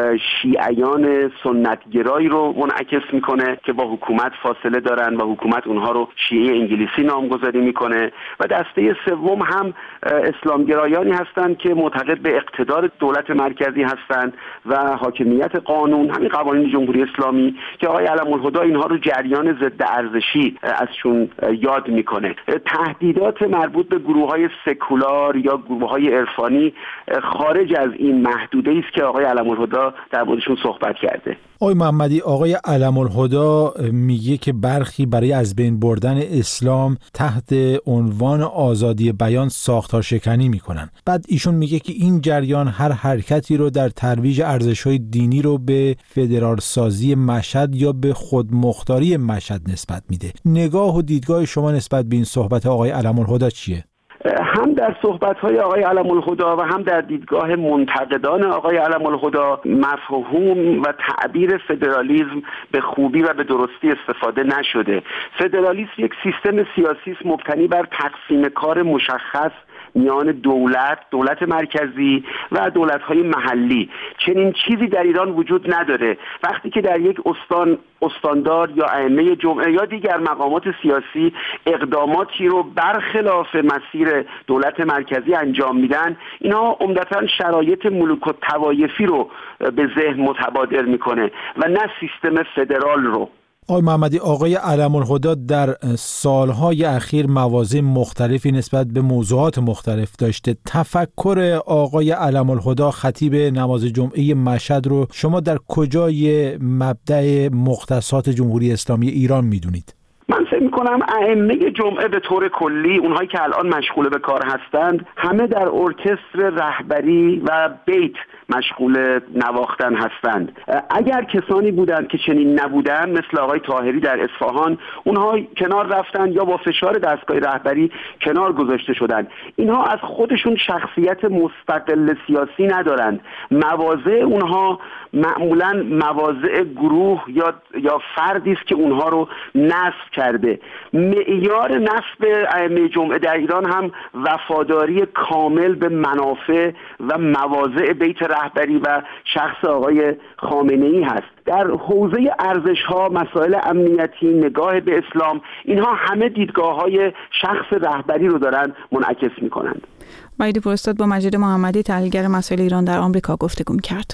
شیعیان سنتگرایی رو منعکس میکنه که با حکومت فاصله دارن و حکومت اونها رو شیعه انگلیسی نامگذاری میکنه، و دسته سوم هم اسلامگرایانی هستند که معتقد به اقتدار دولت مرکزی هستند و حاکمیت قانون، همین قوانین جمهوری اسلامی که آقای علم‌الهدی اینها رو جریان ضد ارزشی ازشون یاد میکنه. تهدیدات مربوط به گروه‌های سکولار یا گروه‌های عرفانی خارج از این محدوده است که آقای علم‌الهدی در موردشون صحبت کرده. آقای محمدی، آقای علم‌الهدی میگه که برخی برای از بین بردن اسلام تحت عنوان آزادی بیان ساختارشکنی میکنن. بعد ایشون میگه که این جریان هر حرکتی رو در ترویج ارزش‌های دینی رو به فدرال سازی مشهد یا به خودمختاری مشهد نسبت میده. نگاه و دیدگاه شما نسبت به این صحبت آقای علم‌الهدی چیه؟ هم در صحبت‌های آقای علم‌الهدی و هم در دیدگاه منتقدان آقای علم‌الهدی مفهوم و تعبیر فدرالیسم به خوبی و به درستی استفاده نشده. فدرالیسم یک سیستم سیاسی است مبتنی بر تقسیم کار مشخص میان دولت مرکزی و دولت‌های محلی. چنین چیزی در ایران وجود نداره. وقتی که در یک استاندار یا ائمه جمعه یا دیگر مقامات سیاسی اقداماتی رو برخلاف مسیر دولت مرکزی انجام میدن، اینها عمدتاً شرایط ملوک الطوایفی رو به ذهن متبادر میکنه و نه سیستم فدرال رو. آقای محمدی، آقای علم‌الهدی در سالهای اخیر مواضع مختلفی نسبت به موضوعات مختلف داشته. تفکر آقای علم‌الهدی خطیب نماز جمعه مشهد رو شما در کجای مبدأ مختصات جمهوری اسلامی ایران میدونید؟ من فکر میکنم ائمه جمعه به طور کلی، اونهایی که الان مشغول به کار هستند، همه در ارکستر رهبری و بیت مشغول نواختن هستند. اگر کسانی بودند که چنین نبودند مثل آقای طاهری در اصفهان، اونها کنار رفتن یا با فشار دستگاه رهبری کنار گذاشته شدند. اینها از خودشون شخصیت مستقل سیاسی ندارند. مواضع اونها معمولاً مواضع گروه یا فردی است که اونها رو نصب کرده. معیار نصب ائمه جمعه در ایران هم وفاداری کامل به منافع و مواضع بیت رهبری و شخص آقای خامنه‌ای هست. در حوزه ارزش‌ها، مسائل امنیتی، نگاه به اسلام، اینها همه دیدگاه‌های شخص رهبری رو دارن منعکس می‌کنند. وحید پوراستاد با مجید محمدی، تحلیلگر مسائل ایران در آمریکا گفتگو کرد.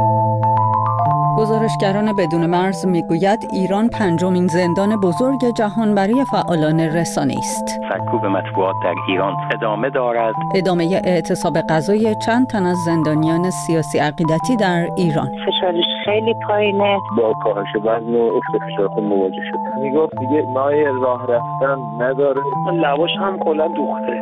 گزارشگران بدون مرز میگوید ایران پنجمین زندان بزرگ جهان برای فعالان رسانه است. سرکوب مطبوعات در ایران ادامه دارد. ادامه اعتصاب غذایی چند تن از زندانیان سیاسی عقیدتی در ایران. فشارش خیلی پایینه. با کاهش وزن و افت فشار خون مواجه شد. میگفت دیگه مایه راه رفتن نداره. لباش هم کلا دوخته.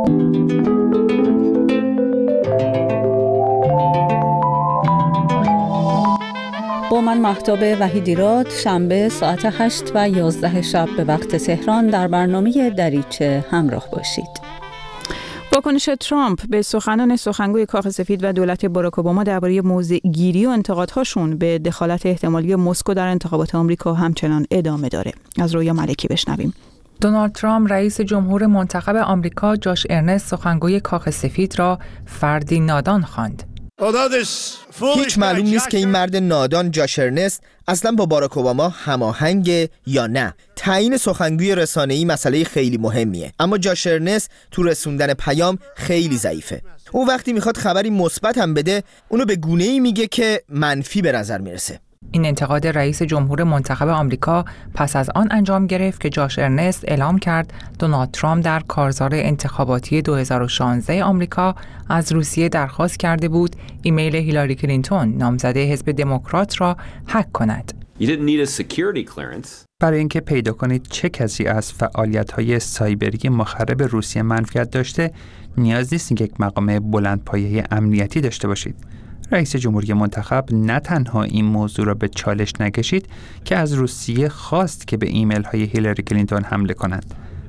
با من مهتاب وحیدیراد، شنبه ساعت 8 و 11 شب به وقت تهران در برنامه دریچه همراه باشید. واکنش ترامپ به سخنان سخنگوی کاخ سفید و دولت باراک اوباما درباره موضع‌گیری و انتقادهاشون به دخالت احتمالی مسکو در انتخابات آمریکا همچنان ادامه داره. از رویا ملکی بشنویم. دونالد ترامپ رئیس جمهور منتخب آمریکا جاش ارنست سخنگوی کاخ سفید را فردی نادان خواند. هیچ معلوم نیست که این مرد نادان جاش ارنست اصلا با باراک اوباما هماهنگ یا نه. تعیین سخنگوی رسانه‌ای مسئله خیلی مهمیه، اما جاش ارنست تو رسوندن پیام خیلی ضعیفه. اون وقتی میخواد خبری مثبت هم بده، اونو به گونه‌ای میگه که منفی به نظر میرسه. این انتقاد رئیس جمهور منتخب آمریکا پس از آن انجام گرفت که جاش ارنست اعلام کرد دونالد ترامپ در کارزار انتخاباتی 2016 آمریکا از روسیه درخواست کرده بود ایمیل هیلاری کلینتون نامزده حزب دموکرات را هک کند. برای اینکه پیدا کنید چه کسی از فعالیت‌های سایبری مخرب روسیه منفیت داشته، نیاز نیست یک مقام بلندپایه امنیتی داشته باشید. رئیس جمهوری منتخب نه تنها این موضوع را به چالش نکشید که از روسیه خواست که به ایمیل های هیلاری کلینتون حمله کنند،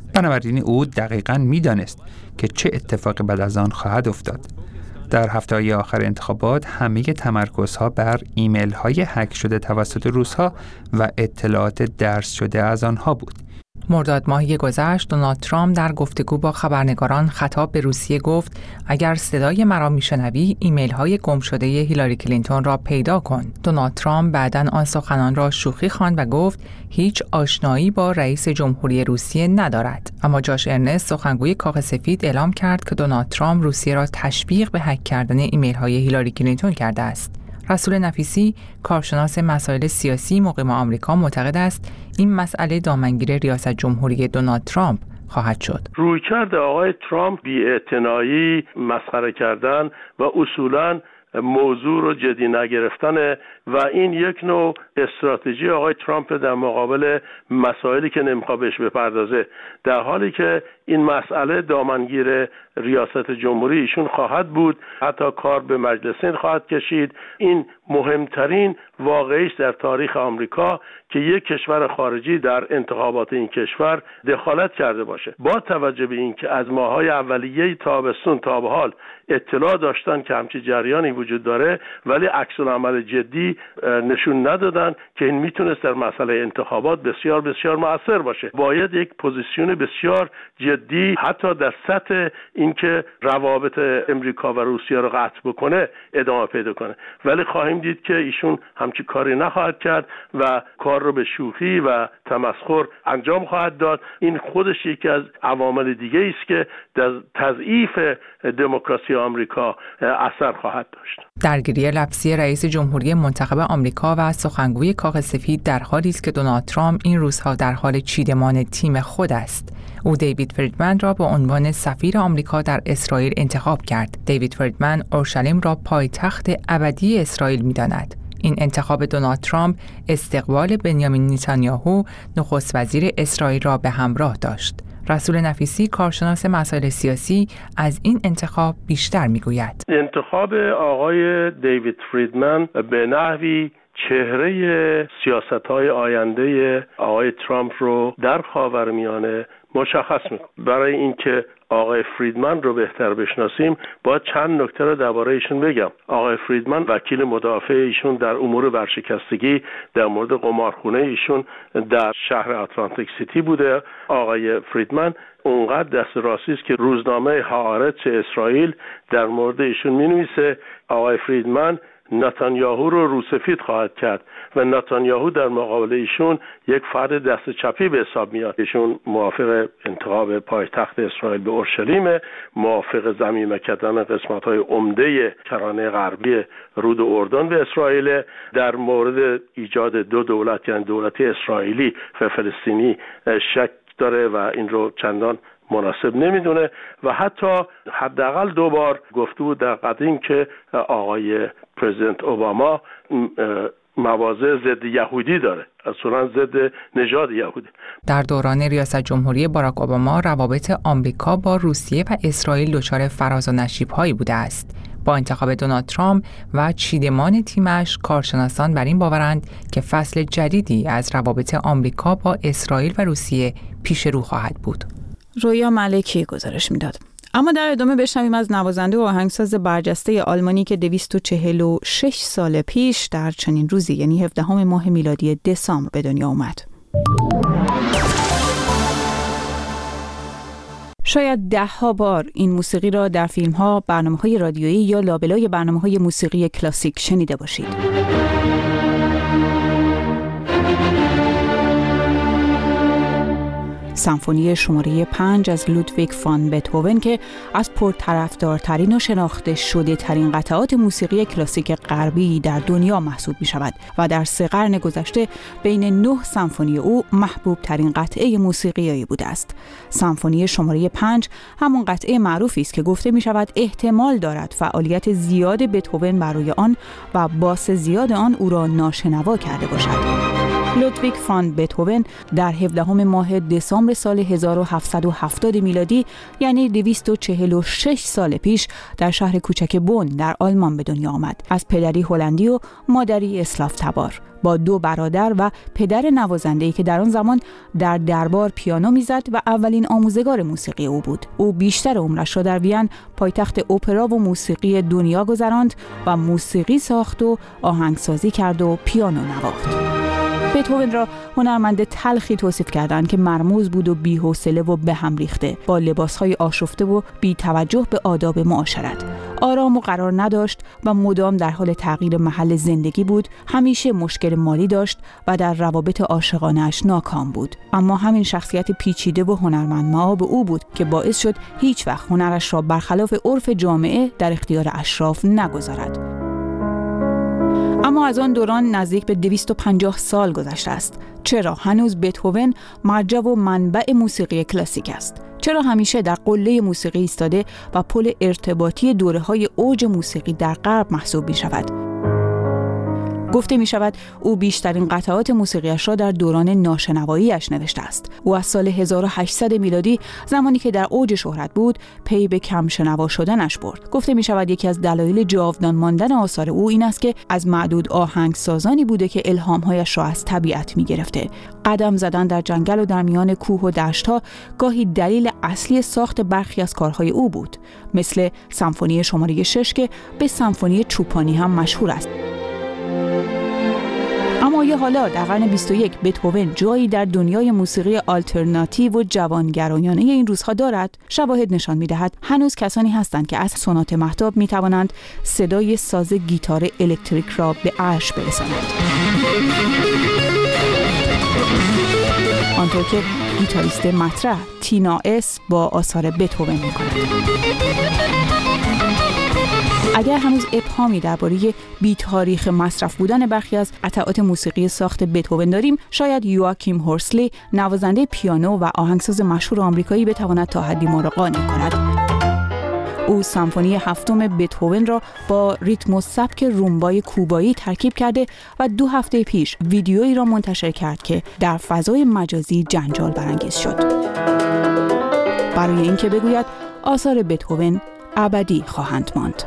بنابراین او دقیقاً می‌دانست که چه اتفاقی بعد از آن خواهد افتاد. در هفته‌های آخر انتخابات همه تمرکزها بر ایمیل‌های هک شده توسط روس‌ها و اطلاعات درز شده از آنها بود. مرداد ماهی گذشت دونالد ترامپ در گفتگو با خبرنگاران خطاب به روسیه گفت اگر صدای مرا میشنوی ایمیل های گم شده هیلاری کلینتون را پیدا کن. دونالد ترامپ بعداً آن سخنان را شوخی خواند و گفت هیچ آشنایی با رئیس جمهوری روسیه ندارد. اما جاش ارنست سخنگوی کاخ سفید اعلام کرد که دونالد ترامپ روسیه را تشویق به هک کردن ایمیل های هیلاری کلینتون کرده است. رسول نفیسی کارشناس مسائل سیاسی مقیم آمریکا معتقد است این مسئله دامنگیر ریاست جمهوری دونالد ترامپ خواهد شد. رویکرد آقای ترامپ بی‌اعتنایی، مسخره کردن و اصولاً موضوع رو جدی نگرفتن و این یک نوع استراتژی آقای ترامپ در مقابل مسائلی که نمیخواد بهش بپردازه، در حالی که این مسئله دامنگیر ریاست جمهوری ایشون خواهد بود، حتی کار به مجلس هند خواهد کشید. این مهمترین واقعیش در تاریخ آمریکا که یک کشور خارجی در انتخابات این کشور دخالت کرده باشه. با توجه به این که از ماه‌های اولیه تابستون تا به حال اطلاع داشتن که همچین جریانی وجود داره، ولی عکس‌العمل جدی نشون ندادن که این میتونست در مسئله انتخابات بسیار بسیار مؤثر باشه. باید یک پوزیسیون بسیار جدی حتی در سطح اینکه روابط امریکا و روسیه رو قطع بکنه ادامه پیدا کنه، ولی خواهیم دید که ایشون همچین کاری نخواهد کرد و کار رو به شوخی و تمسخر انجام خواهد داد. این خودش یکی از عوامل دیگه است که در تضعیف دموکراسی آمریکا اثر خواهد داشت. درگیری لفظی رئیس جمهوری منتخب آمریکا و سخنگوی کاخ سفید در حالی است که دونالد ترامپ این روزها در حال چیدمان تیم خود است. او دیوید فریدمن را به عنوان سفیر آمریکا در اسرائیل انتخاب کرد. دیوید فریدمن اورشلیم را پایتخت ابدی اسرائیل می‌داند. این انتخاب دونالد ترامپ استقبال بنیامین نتانیاهو نخست وزیر اسرائیل را به همراه داشت. رسول نفیسی کارشناس مسائل سیاسی از این انتخاب بیشتر میگوید. انتخاب آقای دیوید فریدمن به نحوی چهره سیاست‌های آینده آقای ترامپ رو در خاورمیانه مشخص میکنه. برای اینکه آقای فریدمن رو بهتر بشناسیم باید چند نکته رو درباره ایشون بگم. آقای فریدمن وکیل مدافع ایشون در امور ورشکستگی در مورد قمارخونه ایشون در شهر آتلانتیک سیتی بوده. آقای فریدمن اونقدر دست راستی است که روزنامه هآرتس اسرائیل در مورد ایشون می‌نویسه آقای فریدمن نتانیاهو رو روسفید خواهد کرد و نتانیاهو در مقابل ایشون یک فرد دست چپی به حساب میاد. ایشون موافق انتخاب پایتخت اسرائیل به اورشلیم، موافق ضمیمه کردن قسمت‌های عمده کرانه غربی رود اردن به اسرائیل، در مورد ایجاد دو دولت یعنی دولت اسرائیلی و فلسطینی شک داره و این رو چندان مناسب نمیدونه و حتی حداقل 2 بار گفته بود در قدیم که آقای پرزیدنت اوباما مواضع ضد یهودی داره، اصولا ضد نژاد یهودی. در دوران ریاست جمهوری باراک اوباما روابط آمریکا با روسیه و اسرائیل دچار فراز و نشیب‌هایی بوده است. با انتخاب دونالد ترامپ و چیدمان تیمش، کارشناسان بر این باورند که فصل جدیدی از روابط آمریکا با اسرائیل و روسیه پیش رو خواهد بود. رویا ملکی گزارش میداد. اما در ادامه بشنویم از نوازنده و آهنگساز برجسته آلمانی که 246 سال پیش در چنین روزی یعنی 17 ماه میلادی دسامبر به دنیا اومد. شاید 10 بار این موسیقی را در فیلم‌ها، برنامه‌های رادیویی یا لابلای برنامه‌های موسیقی کلاسیک شنیده باشید. سمفونی شماره 5 از لودویگ فان بتهوون که از پرطرفدارترین و شناخته شده ترین قطعات موسیقی کلاسیک غربی در دنیا محسوب می شود و در 3 قرن گذشته بین 9 سمفونی او محبوب ترین قطعه موسیقیایی بوده است. سمفونی شماره 5 همون قطعه معروفی است که گفته می شود احتمال دارد فعالیت زیاد بتهوون برای آن و باس زیاد آن او را ناشنوا کرده باشد. لودویگ فان بتهوون در 17 ماه دسامبر سال 1770 میلادی یعنی 246 سال پیش در شهر کوچک بون در آلمان به دنیا آمد. از پدری هلندی و مادری اسلاو تبار، با 2 برادر و پدر نوازنده‌ای که در آن زمان در دربار پیانو میزد و اولین آموزگار موسیقی او بود. او بیشتر عمرش را در وین، پایتخت اپرا و موسیقی دنیا گذراند و موسیقی ساخت و آهنگسازی کرد و پیانو نواخت. بتهوون را هنرمند تلخی توصیف کردند که مرموز بود و بی‌حوصله و به هم ریخته، با لباسهای آشفته و بی توجه به آداب معاشرت. آرام و قرار نداشت و مدام در حال تغییر محل زندگی بود. همیشه مشکل مالی داشت و در روابط عاشقانه‌اش ناکام بود. اما همین شخصیت پیچیده و هنرمندمآب او بود که باعث شد هیچ وقت هنرش را برخلاف عرف جامعه در اختیار اشراف نگذارد. اما از آن دوران نزدیک به 250 سال گذشته است. چرا هنوز بتهوون مرجع و منبع موسیقی کلاسیک است؟ چرا همیشه در قله موسیقی ایستاده و پل ارتباطی دوره‌های اوج موسیقی در غرب محسوب می شود؟ گفته می شود او بیشترین قطعات موسیقیش را در دوران ناشنواییش نوشته است. او از سال 1800 میلادی، زمانی که در اوج شهرت بود، پی به کم شنوا شدنش برد. گفته می شود یکی از دلایل جاودان ماندن آثار او این است که از معدود آهنگسازانی بوده که الهامهایش را از طبیعت می گرفته. قدم زدن در جنگل و در میان کوه و دشت‌ها گاهی دلیل اصلی ساخت برخی از کارهای او بود، مثل سمفونی شماره 6 که به سمفونی چوپانی هم مشهور است. اما یه حالا در قرن 21 بتهوون جایی در دنیای موسیقی آلترناتیو و جوانگرایانه این روزها دارد؟ شواهد نشان می‌دهد هنوز کسانی هستند که از سونات مهتاب می‌توانند صدای ساز گیتار الکتریک را به عرش برسانند. آنطور که گیتاریست مطرح تینا اس با آثار بتهوون می‌کند. اگر هنوز ابهامی درباره بی‌تاریخ مصرف بودن برخی از قطعات موسیقی ساخت بتهوون داریم، شاید یواکیم هورسلی، نوازنده پیانو و آهنگساز مشهور آمریکایی، بتواند تا حدی ما را قانع کند. او سمفونی 7 بتهوون را با ریتم و سبک رومبای کوبایی ترکیب کرده و 2 هفته پیش ویدیویی را منتشر کرد که در فضای مجازی جنجال برانگیز شد. برای اینکه بگوید آثار بتهوون ابدی خواهند ماند.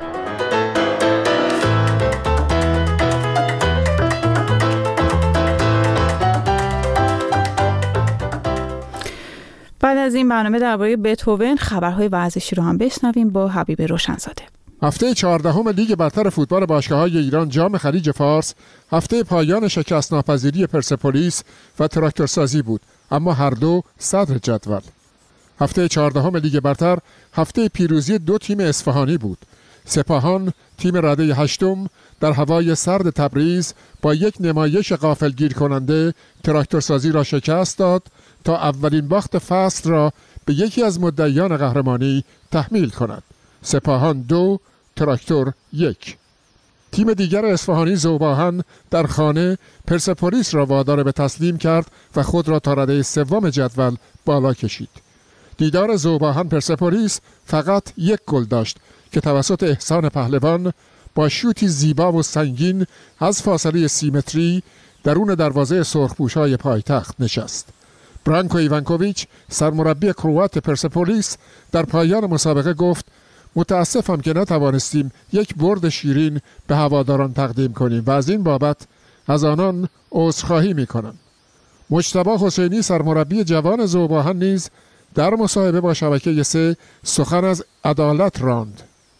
بعد از این برنامه درباره بتهوون خبرهای ورزشی رو هم بشنویم با حبیب روشنزاده. هفته 14 لیگ برتر فوتبال باشگاه‌های ایران جام خلیج فارس هفته پایان شکست ناپذیری پرسپولیس و تراکتورسازی بود، اما هر دو صدر جدول. هفته 14 لیگ برتر هفته پیروزی 2 تیم اصفهانی بود. سپاهان تیم رده 8 در هوای سرد تبریز با یک نمایش غافلگیر کننده تراکتورسازی را شکست داد تا اولین باخت فصل را به یکی از مدعیان قهرمانی تحمیل کند. سپاهان 2 تراکتور 1. تیم دیگر اصفهانی ذوباهن در خانه پرسپولیس را وادار به تسلیم کرد و خود را تا رده 3 جدول بالا کشید. دیدار ذوباهن پرسپولیس فقط 1 گل داشت که توسط احسان پهلوان با شوتی زیبا و سنگین از فاصله 30 متری درون دروازه سرخپوش‌های پایتخت نشست. برانکو ایوانکوویچ سرمربی کروات پرسپولیس در پایان مسابقه گفت: متاسفم که نتوانستیم یک برد شیرین به هواداران تقدیم کنیم و از این بابت از آنان عذرخواهی می‌کنم. مجتبی حسینی سرمربی جوان ذوباهن نیز در مصاحبه با شبکه 3 سخن از عدالت راند.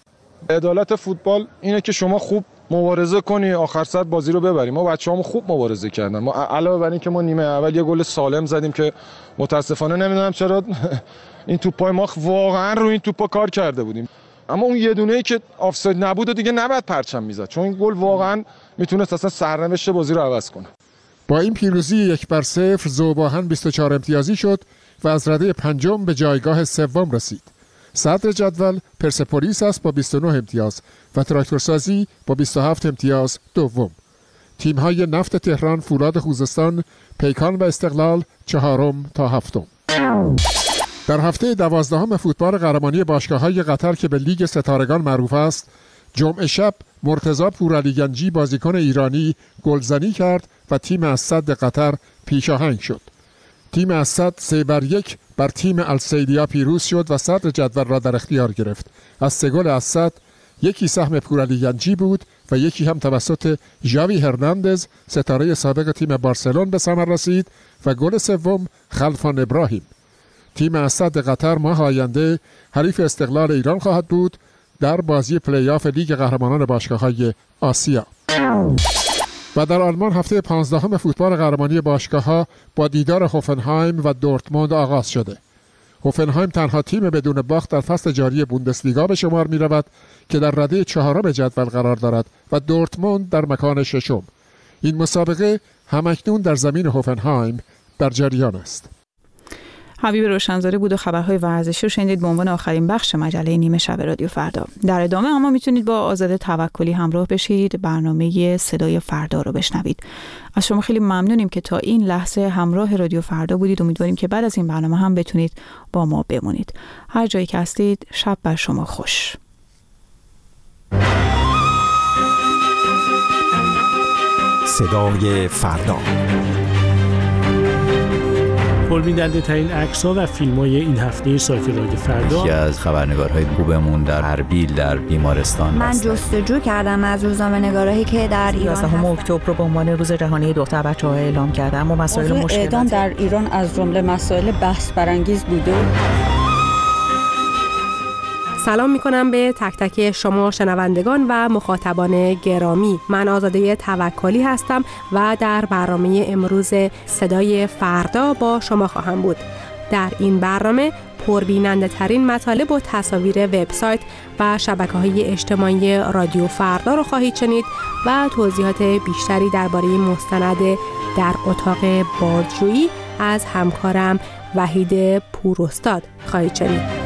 عدالت فوتبال اینه که شما خوب مبارزه کنی آخر سر بازی رو ببری. ما بچه‌هامون خوب مبارزه کردن. ما علاوه بر این که ما نیمه اول یه گل سالم زدیم که متاسفانه نمیدونم چرا این توپای ما واقعا رو این توپا کار کرده بودیم، اما اون یه دونه‌ای که آفساید نبود و دیگه نباید پرچم میزد، چون این گل واقعا میتونست اصلا سرنوشت بازی رو عوض کنه. با این پیروزی 1-0 ذوباهن 24 امتیازی شد و از رده 5 به جایگاه 3 رسید. صدر جدول پرسپولیس است با 29 امتیاز و تراکتورسازی با 27 امتیاز دوم. تیم‌های نفت تهران، فولاد خوزستان، پیکان و استقلال 4 تا 7. در هفته 12 فوتبال قهرمانی باشگاه‌های قطر که به لیگ ستارگان معروف است، جمعه شب مرتضی پورعلیگنجی بازیکن ایرانی گلزنی کرد و تیم اسد قطر پیشاهنگ شد. تیم اسد 3-1 بر تیم السیدیا پیروز شد و صدر جدول را در اختیار گرفت. از 3 گل اسد یکی سهم پورعلیگنجی بود و یکی هم توسط ژاوی هرناندز ستاره سابق تیم بارسلون به ثمر رسید و گل سوم خلفان ابراهیم. تیم اسد قطر ماه آینده حریف استقلال ایران خواهد بود در بازی پلی آف لیگ قهرمانان باشگاه‌های آسیا. و در آلمان هفته 15 فوتبال قهرمانی باشگاه‌ها با دیدار هوفنهایم و دورتموند آغاز شده. هوفنهایم تنها تیم بدون باخت در فصل جاری بوندسلیگا به شمار می رود که در رده 4 جدول قرار دارد و دورتموند در مکان 6. این مسابقه همکنون در زمین هوفنهایم در جریان است. حبیب روشنزاده بود و خبرهای ورزشی رو شنیدید به عنوان آخرین بخش مجله نیمه شب رادیو فردا. در ادامه اما میتونید با آزاده توکلی همراه بشید، برنامه صدای فردا رو بشنوید. از شما خیلی ممنونیم که تا این لحظه همراه رادیو فردا بودید. امیدواریم که بعد از این برنامه هم بتونید با ما بمونید. هر جایی که هستید شب بر شما خوش. صدای فردا. پربیننده ترین عکس‌ها و فیلم‌های این هفته سایت رادیو فردا. یکی از خبرنگارهای خوبمون در اربیل در بیمارستان من جستجو کردم از روزنامه‌نگارایی که در ایران 11 اکتبر رو به عنوان روز جهانی دختر بچه‌ها اعلام کردن. اما مسائل مشکلات اعدام در ایران از جمله مسائل بحث برانگیز بوده. سلام میکنم به تک تک شما شنوندگان و مخاطبان گرامی. من آزاده توکلی هستم و در برنامه امروز صدای فردا با شما خواهم بود. در این برنامه پربیننده ترین مطالب و تصاویر وبسایت و شبکه‌های اجتماعی رادیو فردا رو خواهید شنید و توضیحات بیشتری درباره مستند در اتاق بازجویی از همکارم وحید پوراستاد خواهید شنید.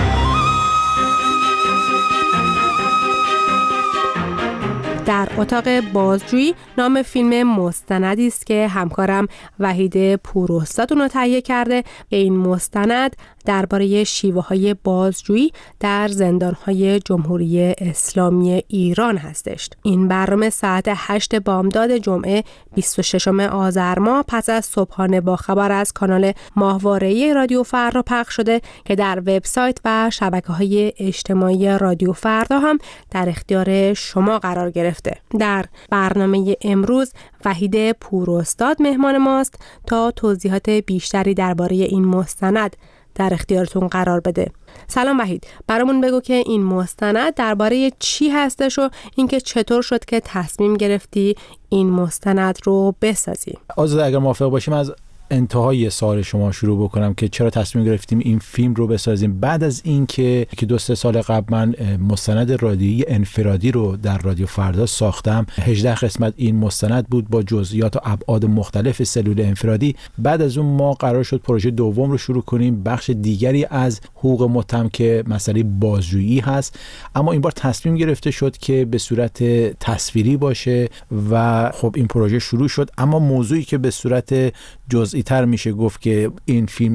در اتاق بازجویی نام فیلم مستندی است که همکارم وحید پوراستاد اون رو تهیه کرده. این مستند درباره شیوه‌های بازجویی در زندان‌های جمهوری اسلامی ایران هستش. این برنامه ساعت 8 بامداد جمعه 26 آذر ماه پس از صبحانه با خبر از کانال ماهواره‌ای رادیو فردا پخش شده که در وبسایت و شبکه‌های اجتماعی رادیو فردا هم در اختیار شما قرار گرفته. در برنامه امروز وحید پوراستاد مهمان ماست تا توضیحات بیشتری درباره این مستند در اختیارتون قرار بده. سلام وحید، برامون بگو که این مستند درباره چی هستش و اینکه چطور شد که تصمیم گرفتی این مستند رو بسازی. آزاده اگر موافق باشیم از انتهای سوال شما شروع بکنم که چرا تصمیم گرفتیم این فیلم رو بسازیم بعد از این که 2-3 سال قبل من مستند رادیویی انفرادی رو در رادیو فردا ساختم. 18 قسمت این مستند بود با جزئیات و ابعاد مختلف سلول انفرادی. بعد از اون ما قرار شد پروژه دوم رو شروع کنیم، بخش دیگری از حقوق متهم که مسئله بازجویی هست، اما این بار تصمیم گرفته شد که به صورت تصویری باشه و خب این پروژه شروع شد. اما موضوعی که به صورت جزئی تر میشه گفت که این فیلم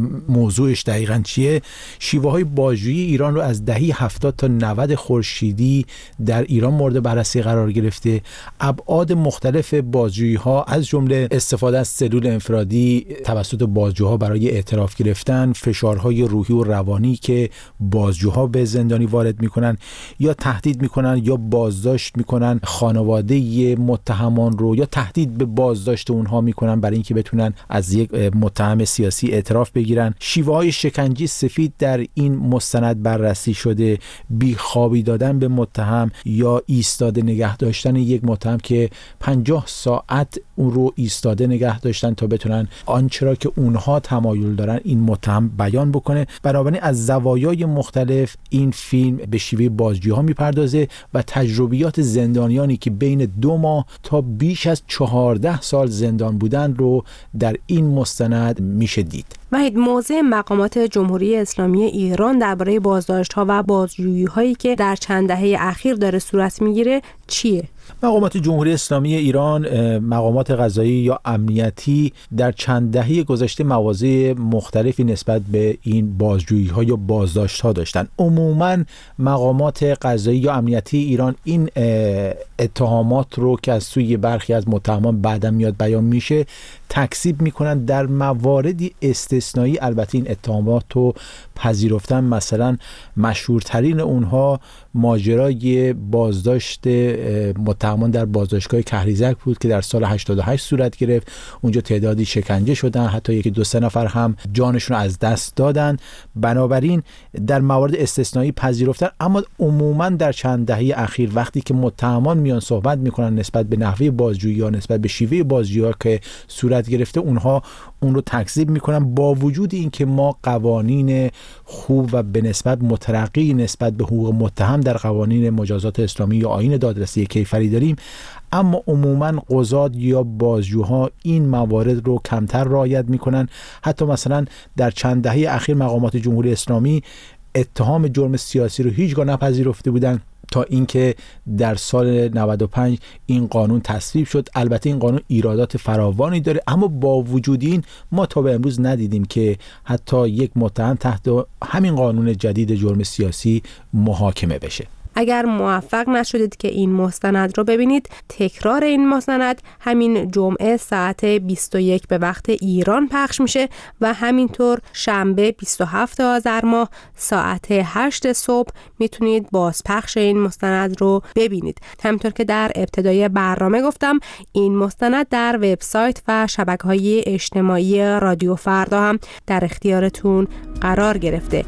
موضوعش دقیقاً چیه، شیوه‌های بازجویی ایران رو از دهه 70 تا 90 خورشیدی در ایران مورد بررسی قرار گرفته. ابعاد مختلف بازجویی‌ها از جمله استفاده از سلول انفرادی توسط بازجوها برای اعتراف گرفتن، فشارهای روحی و روانی که بازجوها به زندانی وارد میکنن یا تهدید میکنن یا بازداشت میکنن خانواده متهمان رو، یا تهدید به بازداشت اونها میکنن برای اینکه بتونن از یک متهم سیاسی اعتراف بگیرن. شیوه‌های شکنجه سفید در این مستند بررسی شده، بیخوابی دادن به متهم یا ایستاده نگه داشتن یک متهم که 50 ساعت اون رو ایستاده نگه داشتن تا بتونن آنچه را که اونها تمایل دارن این متهم بیان بکنه. بنابراین از زوایای مختلف این فیلم به شیوه بازجویی‌ها میپردازه و تجربیات زندانیانی که بین 2 ماه تا بیش از 14 سال زندان بودن رو در این مستند میشه دید. وحید، موضع مقامات جمهوری اسلامی ایران درباره بازداشت‌ها و بازجویی‌هایی که در چند دهه اخیر داره صورت میگیره چیه؟ مقامات جمهوری اسلامی ایران، مقامات قضایی یا امنیتی در چند دهه گذشته مواضع مختلفی نسبت به این بازجویی‌ها یا بازداشت‌ها داشتن. عموماً مقامات قضایی یا امنیتی ایران این اتهامات رو که از سوی برخی از متهمان بعداً میاد بیان میشه تکذیب میکنن. در مواردی استثنایی البته این اتهامات رو پذیرفتن. مثلا مشهورترین اونها ماجرای بازداشت متهمان در بازداشتگاه کهریزک بود که در سال 88 صورت گرفت. اونجا تعدادی شکنجه شدن، حتی یکی دو سه نفر هم جانشون از دست دادن. بنابراین در موارد استثنایی پذیرفتن، اما عموما در چند دهه اخیر وقتی که متهمان میان صحبت میکنن نسبت به نحوه بازجویی یا نسبت به شیوه بازجویی که صورت گرفته، اونها اون رو تکذیب میکنن، با وجود اینکه ما قوانین خوب و به نسبت مترقی نسبت به حقوق متهم در قوانین مجازات اسلامی یا آیین دادرسی کیفری داریم، اما عموما قضات یا بازجوها این موارد رو کمتر رعایت میکنن. حتی مثلا در چند دهه اخیر مقامات جمهوری اسلامی اتهام جرم سیاسی رو هیچگاه نپذیرفته بودن تا اینکه در سال 95 این قانون تصویب شد. البته این قانون ایرادات فراوانی داره، اما با وجود این ما تا به امروز ندیدیم که حتی یک متهم تحت همین قانون جدید جرم سیاسی محاکمه بشه. اگر موفق نشدید که این مستند رو ببینید، تکرار این مستند همین جمعه ساعت 21 به وقت ایران پخش میشه و همینطور شنبه 27 آذر ماه ساعت 8 صبح میتونید بازپخش این مستند رو ببینید. همینطور که در ابتدای برنامه گفتم، این مستند در وبسایت و شبکه‌های اجتماعی رادیو فردا هم در اختیارتون قرار گرفته.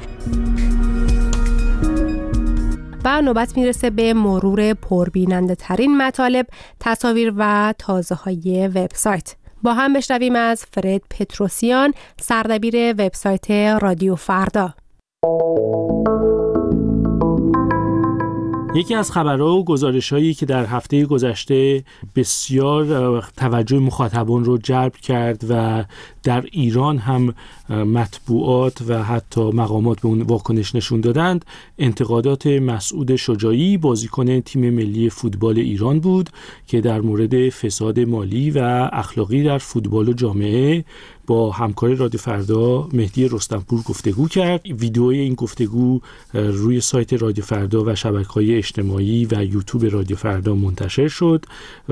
و نوبت میرسه به مرور پربیننده ترین مطالب، تصاویر و تازه های وبسایت. با هم بشنویم از فرد پتروسیان، سردبیر وبسایت رادیو فردا. یکی از خبرها و گزارش‌هایی که در هفته گذشته بسیار توجه مخاطبان رو جلب کرد و در ایران هم مطبوعات و حتی مقامات به اون واکنش نشون دادند، انتقادات مسعود شجاعی، بازیکن تیم ملی فوتبال ایران بود که در مورد فساد مالی و اخلاقی در فوتبال و جامعه با همکار رادیو فردا مهدی رستمپور گفتگو کرد. ویدیوی این گفتگو روی سایت رادیو فردا و شبکه‌های اجتماعی و یوتیوب رادیو فردا منتشر شد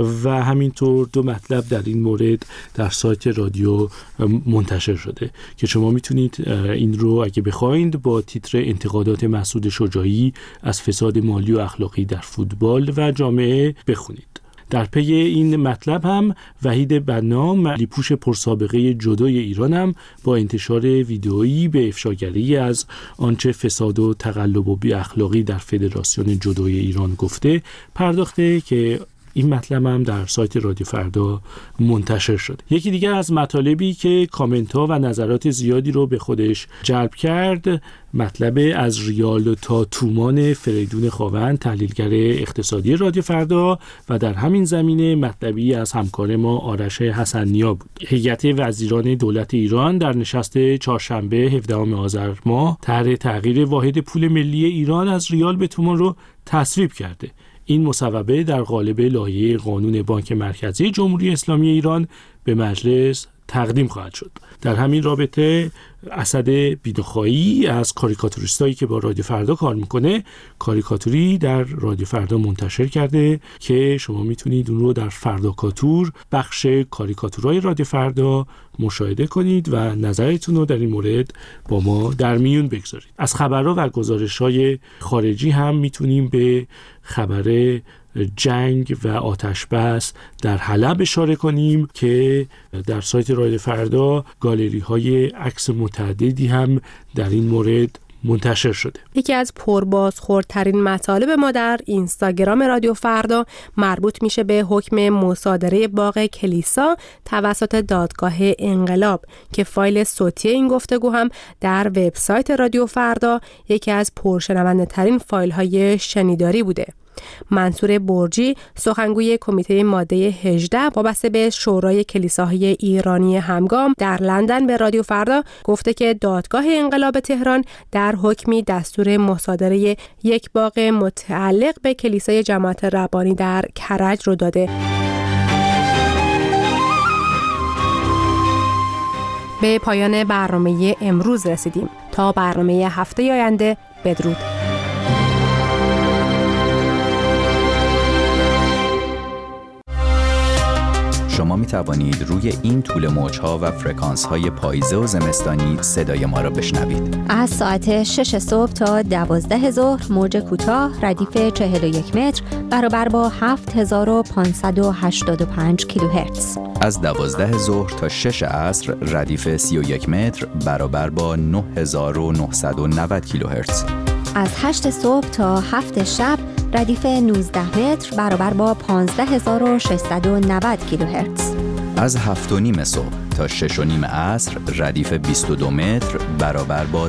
و همینطور دو مطلب در این مورد در سایت رادیو منتشر شده که شما میتونید این رو اگه بخواید با تیتر انتقادات مسعود شجاعی از فساد مالی و اخلاقی در فوتبال و جامعه بخونید. در پی این مطلب هم وحید بنا، ملیپوش پرسابقه جودوی ایران، هم با انتشار ویدئویی به افشاگری از آنچه فساد و تقلب و بی اخلاقی در فدراسیون جودوی ایران گفته پرداخته که این مطلب هم در سایت رادیو فردا منتشر شد. یکی دیگر از مطالبی که کامنت ها و نظرات زیادی رو به خودش جلب کرد، مطلب از ریال تا تومان فریدون خاوند، تحلیلگر اقتصادی رادیو فردا، و در همین زمینه مطلبی از همکار ما آرش حسن‌نیا بود. هیئت وزیران دولت ایران در نشست چهارشنبه 17 آذر ماه طرح تغییر واحد پول ملی ایران از ریال به تومان رو تصویب کرده. این مصوبه در قالب لایحه قانون بانک مرکزی جمهوری اسلامی ایران به مجلس تقدیم خواهد شد. در همین رابطه اسد بیدخایی از کاریکاتوریستایی که با رادیو فردا کار میکنه کاریکاتوری در رادیو فردا منتشر کرده که شما میتونید اون رو در فرداکاتور بخش کاریکاتورهای رادیو فردا مشاهده کنید و نظرتون رو در این مورد با ما در میون بگذارید. از خبرها و گزارش‌های خارجی هم میتونیم به خبر جنگ و آتش بس در حلب اشاره کنیم که در سایت رادیو فردا گالری های عکس متعددی هم در این مورد منتشر شده. یکی از پربازخوردترین مطالب ما در اینستاگرام رادیو فردا مربوط میشه به حکم مصادره باغ کلیسا توسط دادگاه انقلاب که فایل صوتی این گفتگو هم در وبسایت رادیو فردا یکی از پرشنونده ترین فایل های شنیداری بوده. منصور برجی سخنگوی کمیته ماده 18 وابسته به شورای کلیساهای ایرانی همگام در لندن به رادیو فردا گفته که دادگاه انقلاب تهران در حکمی دستور مصادره یک باغ متعلق به کلیسای جماعت ربانی در کرج رو داده. به پایان برنامه امروز رسیدیم. تا برنامه هفته آینده، بدرود. شما می توانید روی این طول موج‌ها و فرکانس‌های پاییزه و زمستانی صدای ما را بشنوید. از ساعت 6 صبح تا 12 ظهر موج کوتاه ردیف 41 متر برابر با 7585 کیلوهرتز. از 12 ظهر تا 6 عصر ردیف 31 متر برابر با 9990 کیلوهرتز. از 8 صبح تا 7 شب ردیف 19 متر برابر با 15690 کیلوهرتز. از 7:30 صبح تا 6:30 عصر ردیف 22 متر برابر با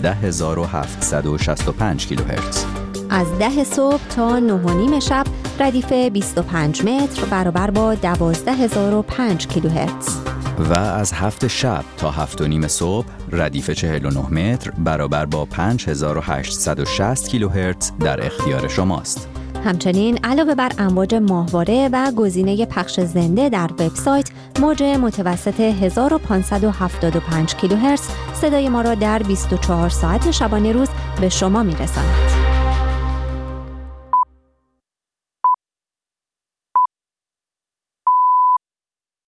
13765 کیلوهرتز. از 10 صبح تا 9:30 شب ردیف 25 متر برابر با 12005 کیلوهرتز. و از 7 شب تا 7:30 صبح ردیف 49 متر برابر با 5860 کیلوهرتز در اختیار شماست. همچنین علاوه بر امواج ماهواره و گزینه پخش زنده در وبسایت، موج متوسط 1575 کیلوهرتز صدای ما را در 24 ساعت شبانه روز به شما میرساند.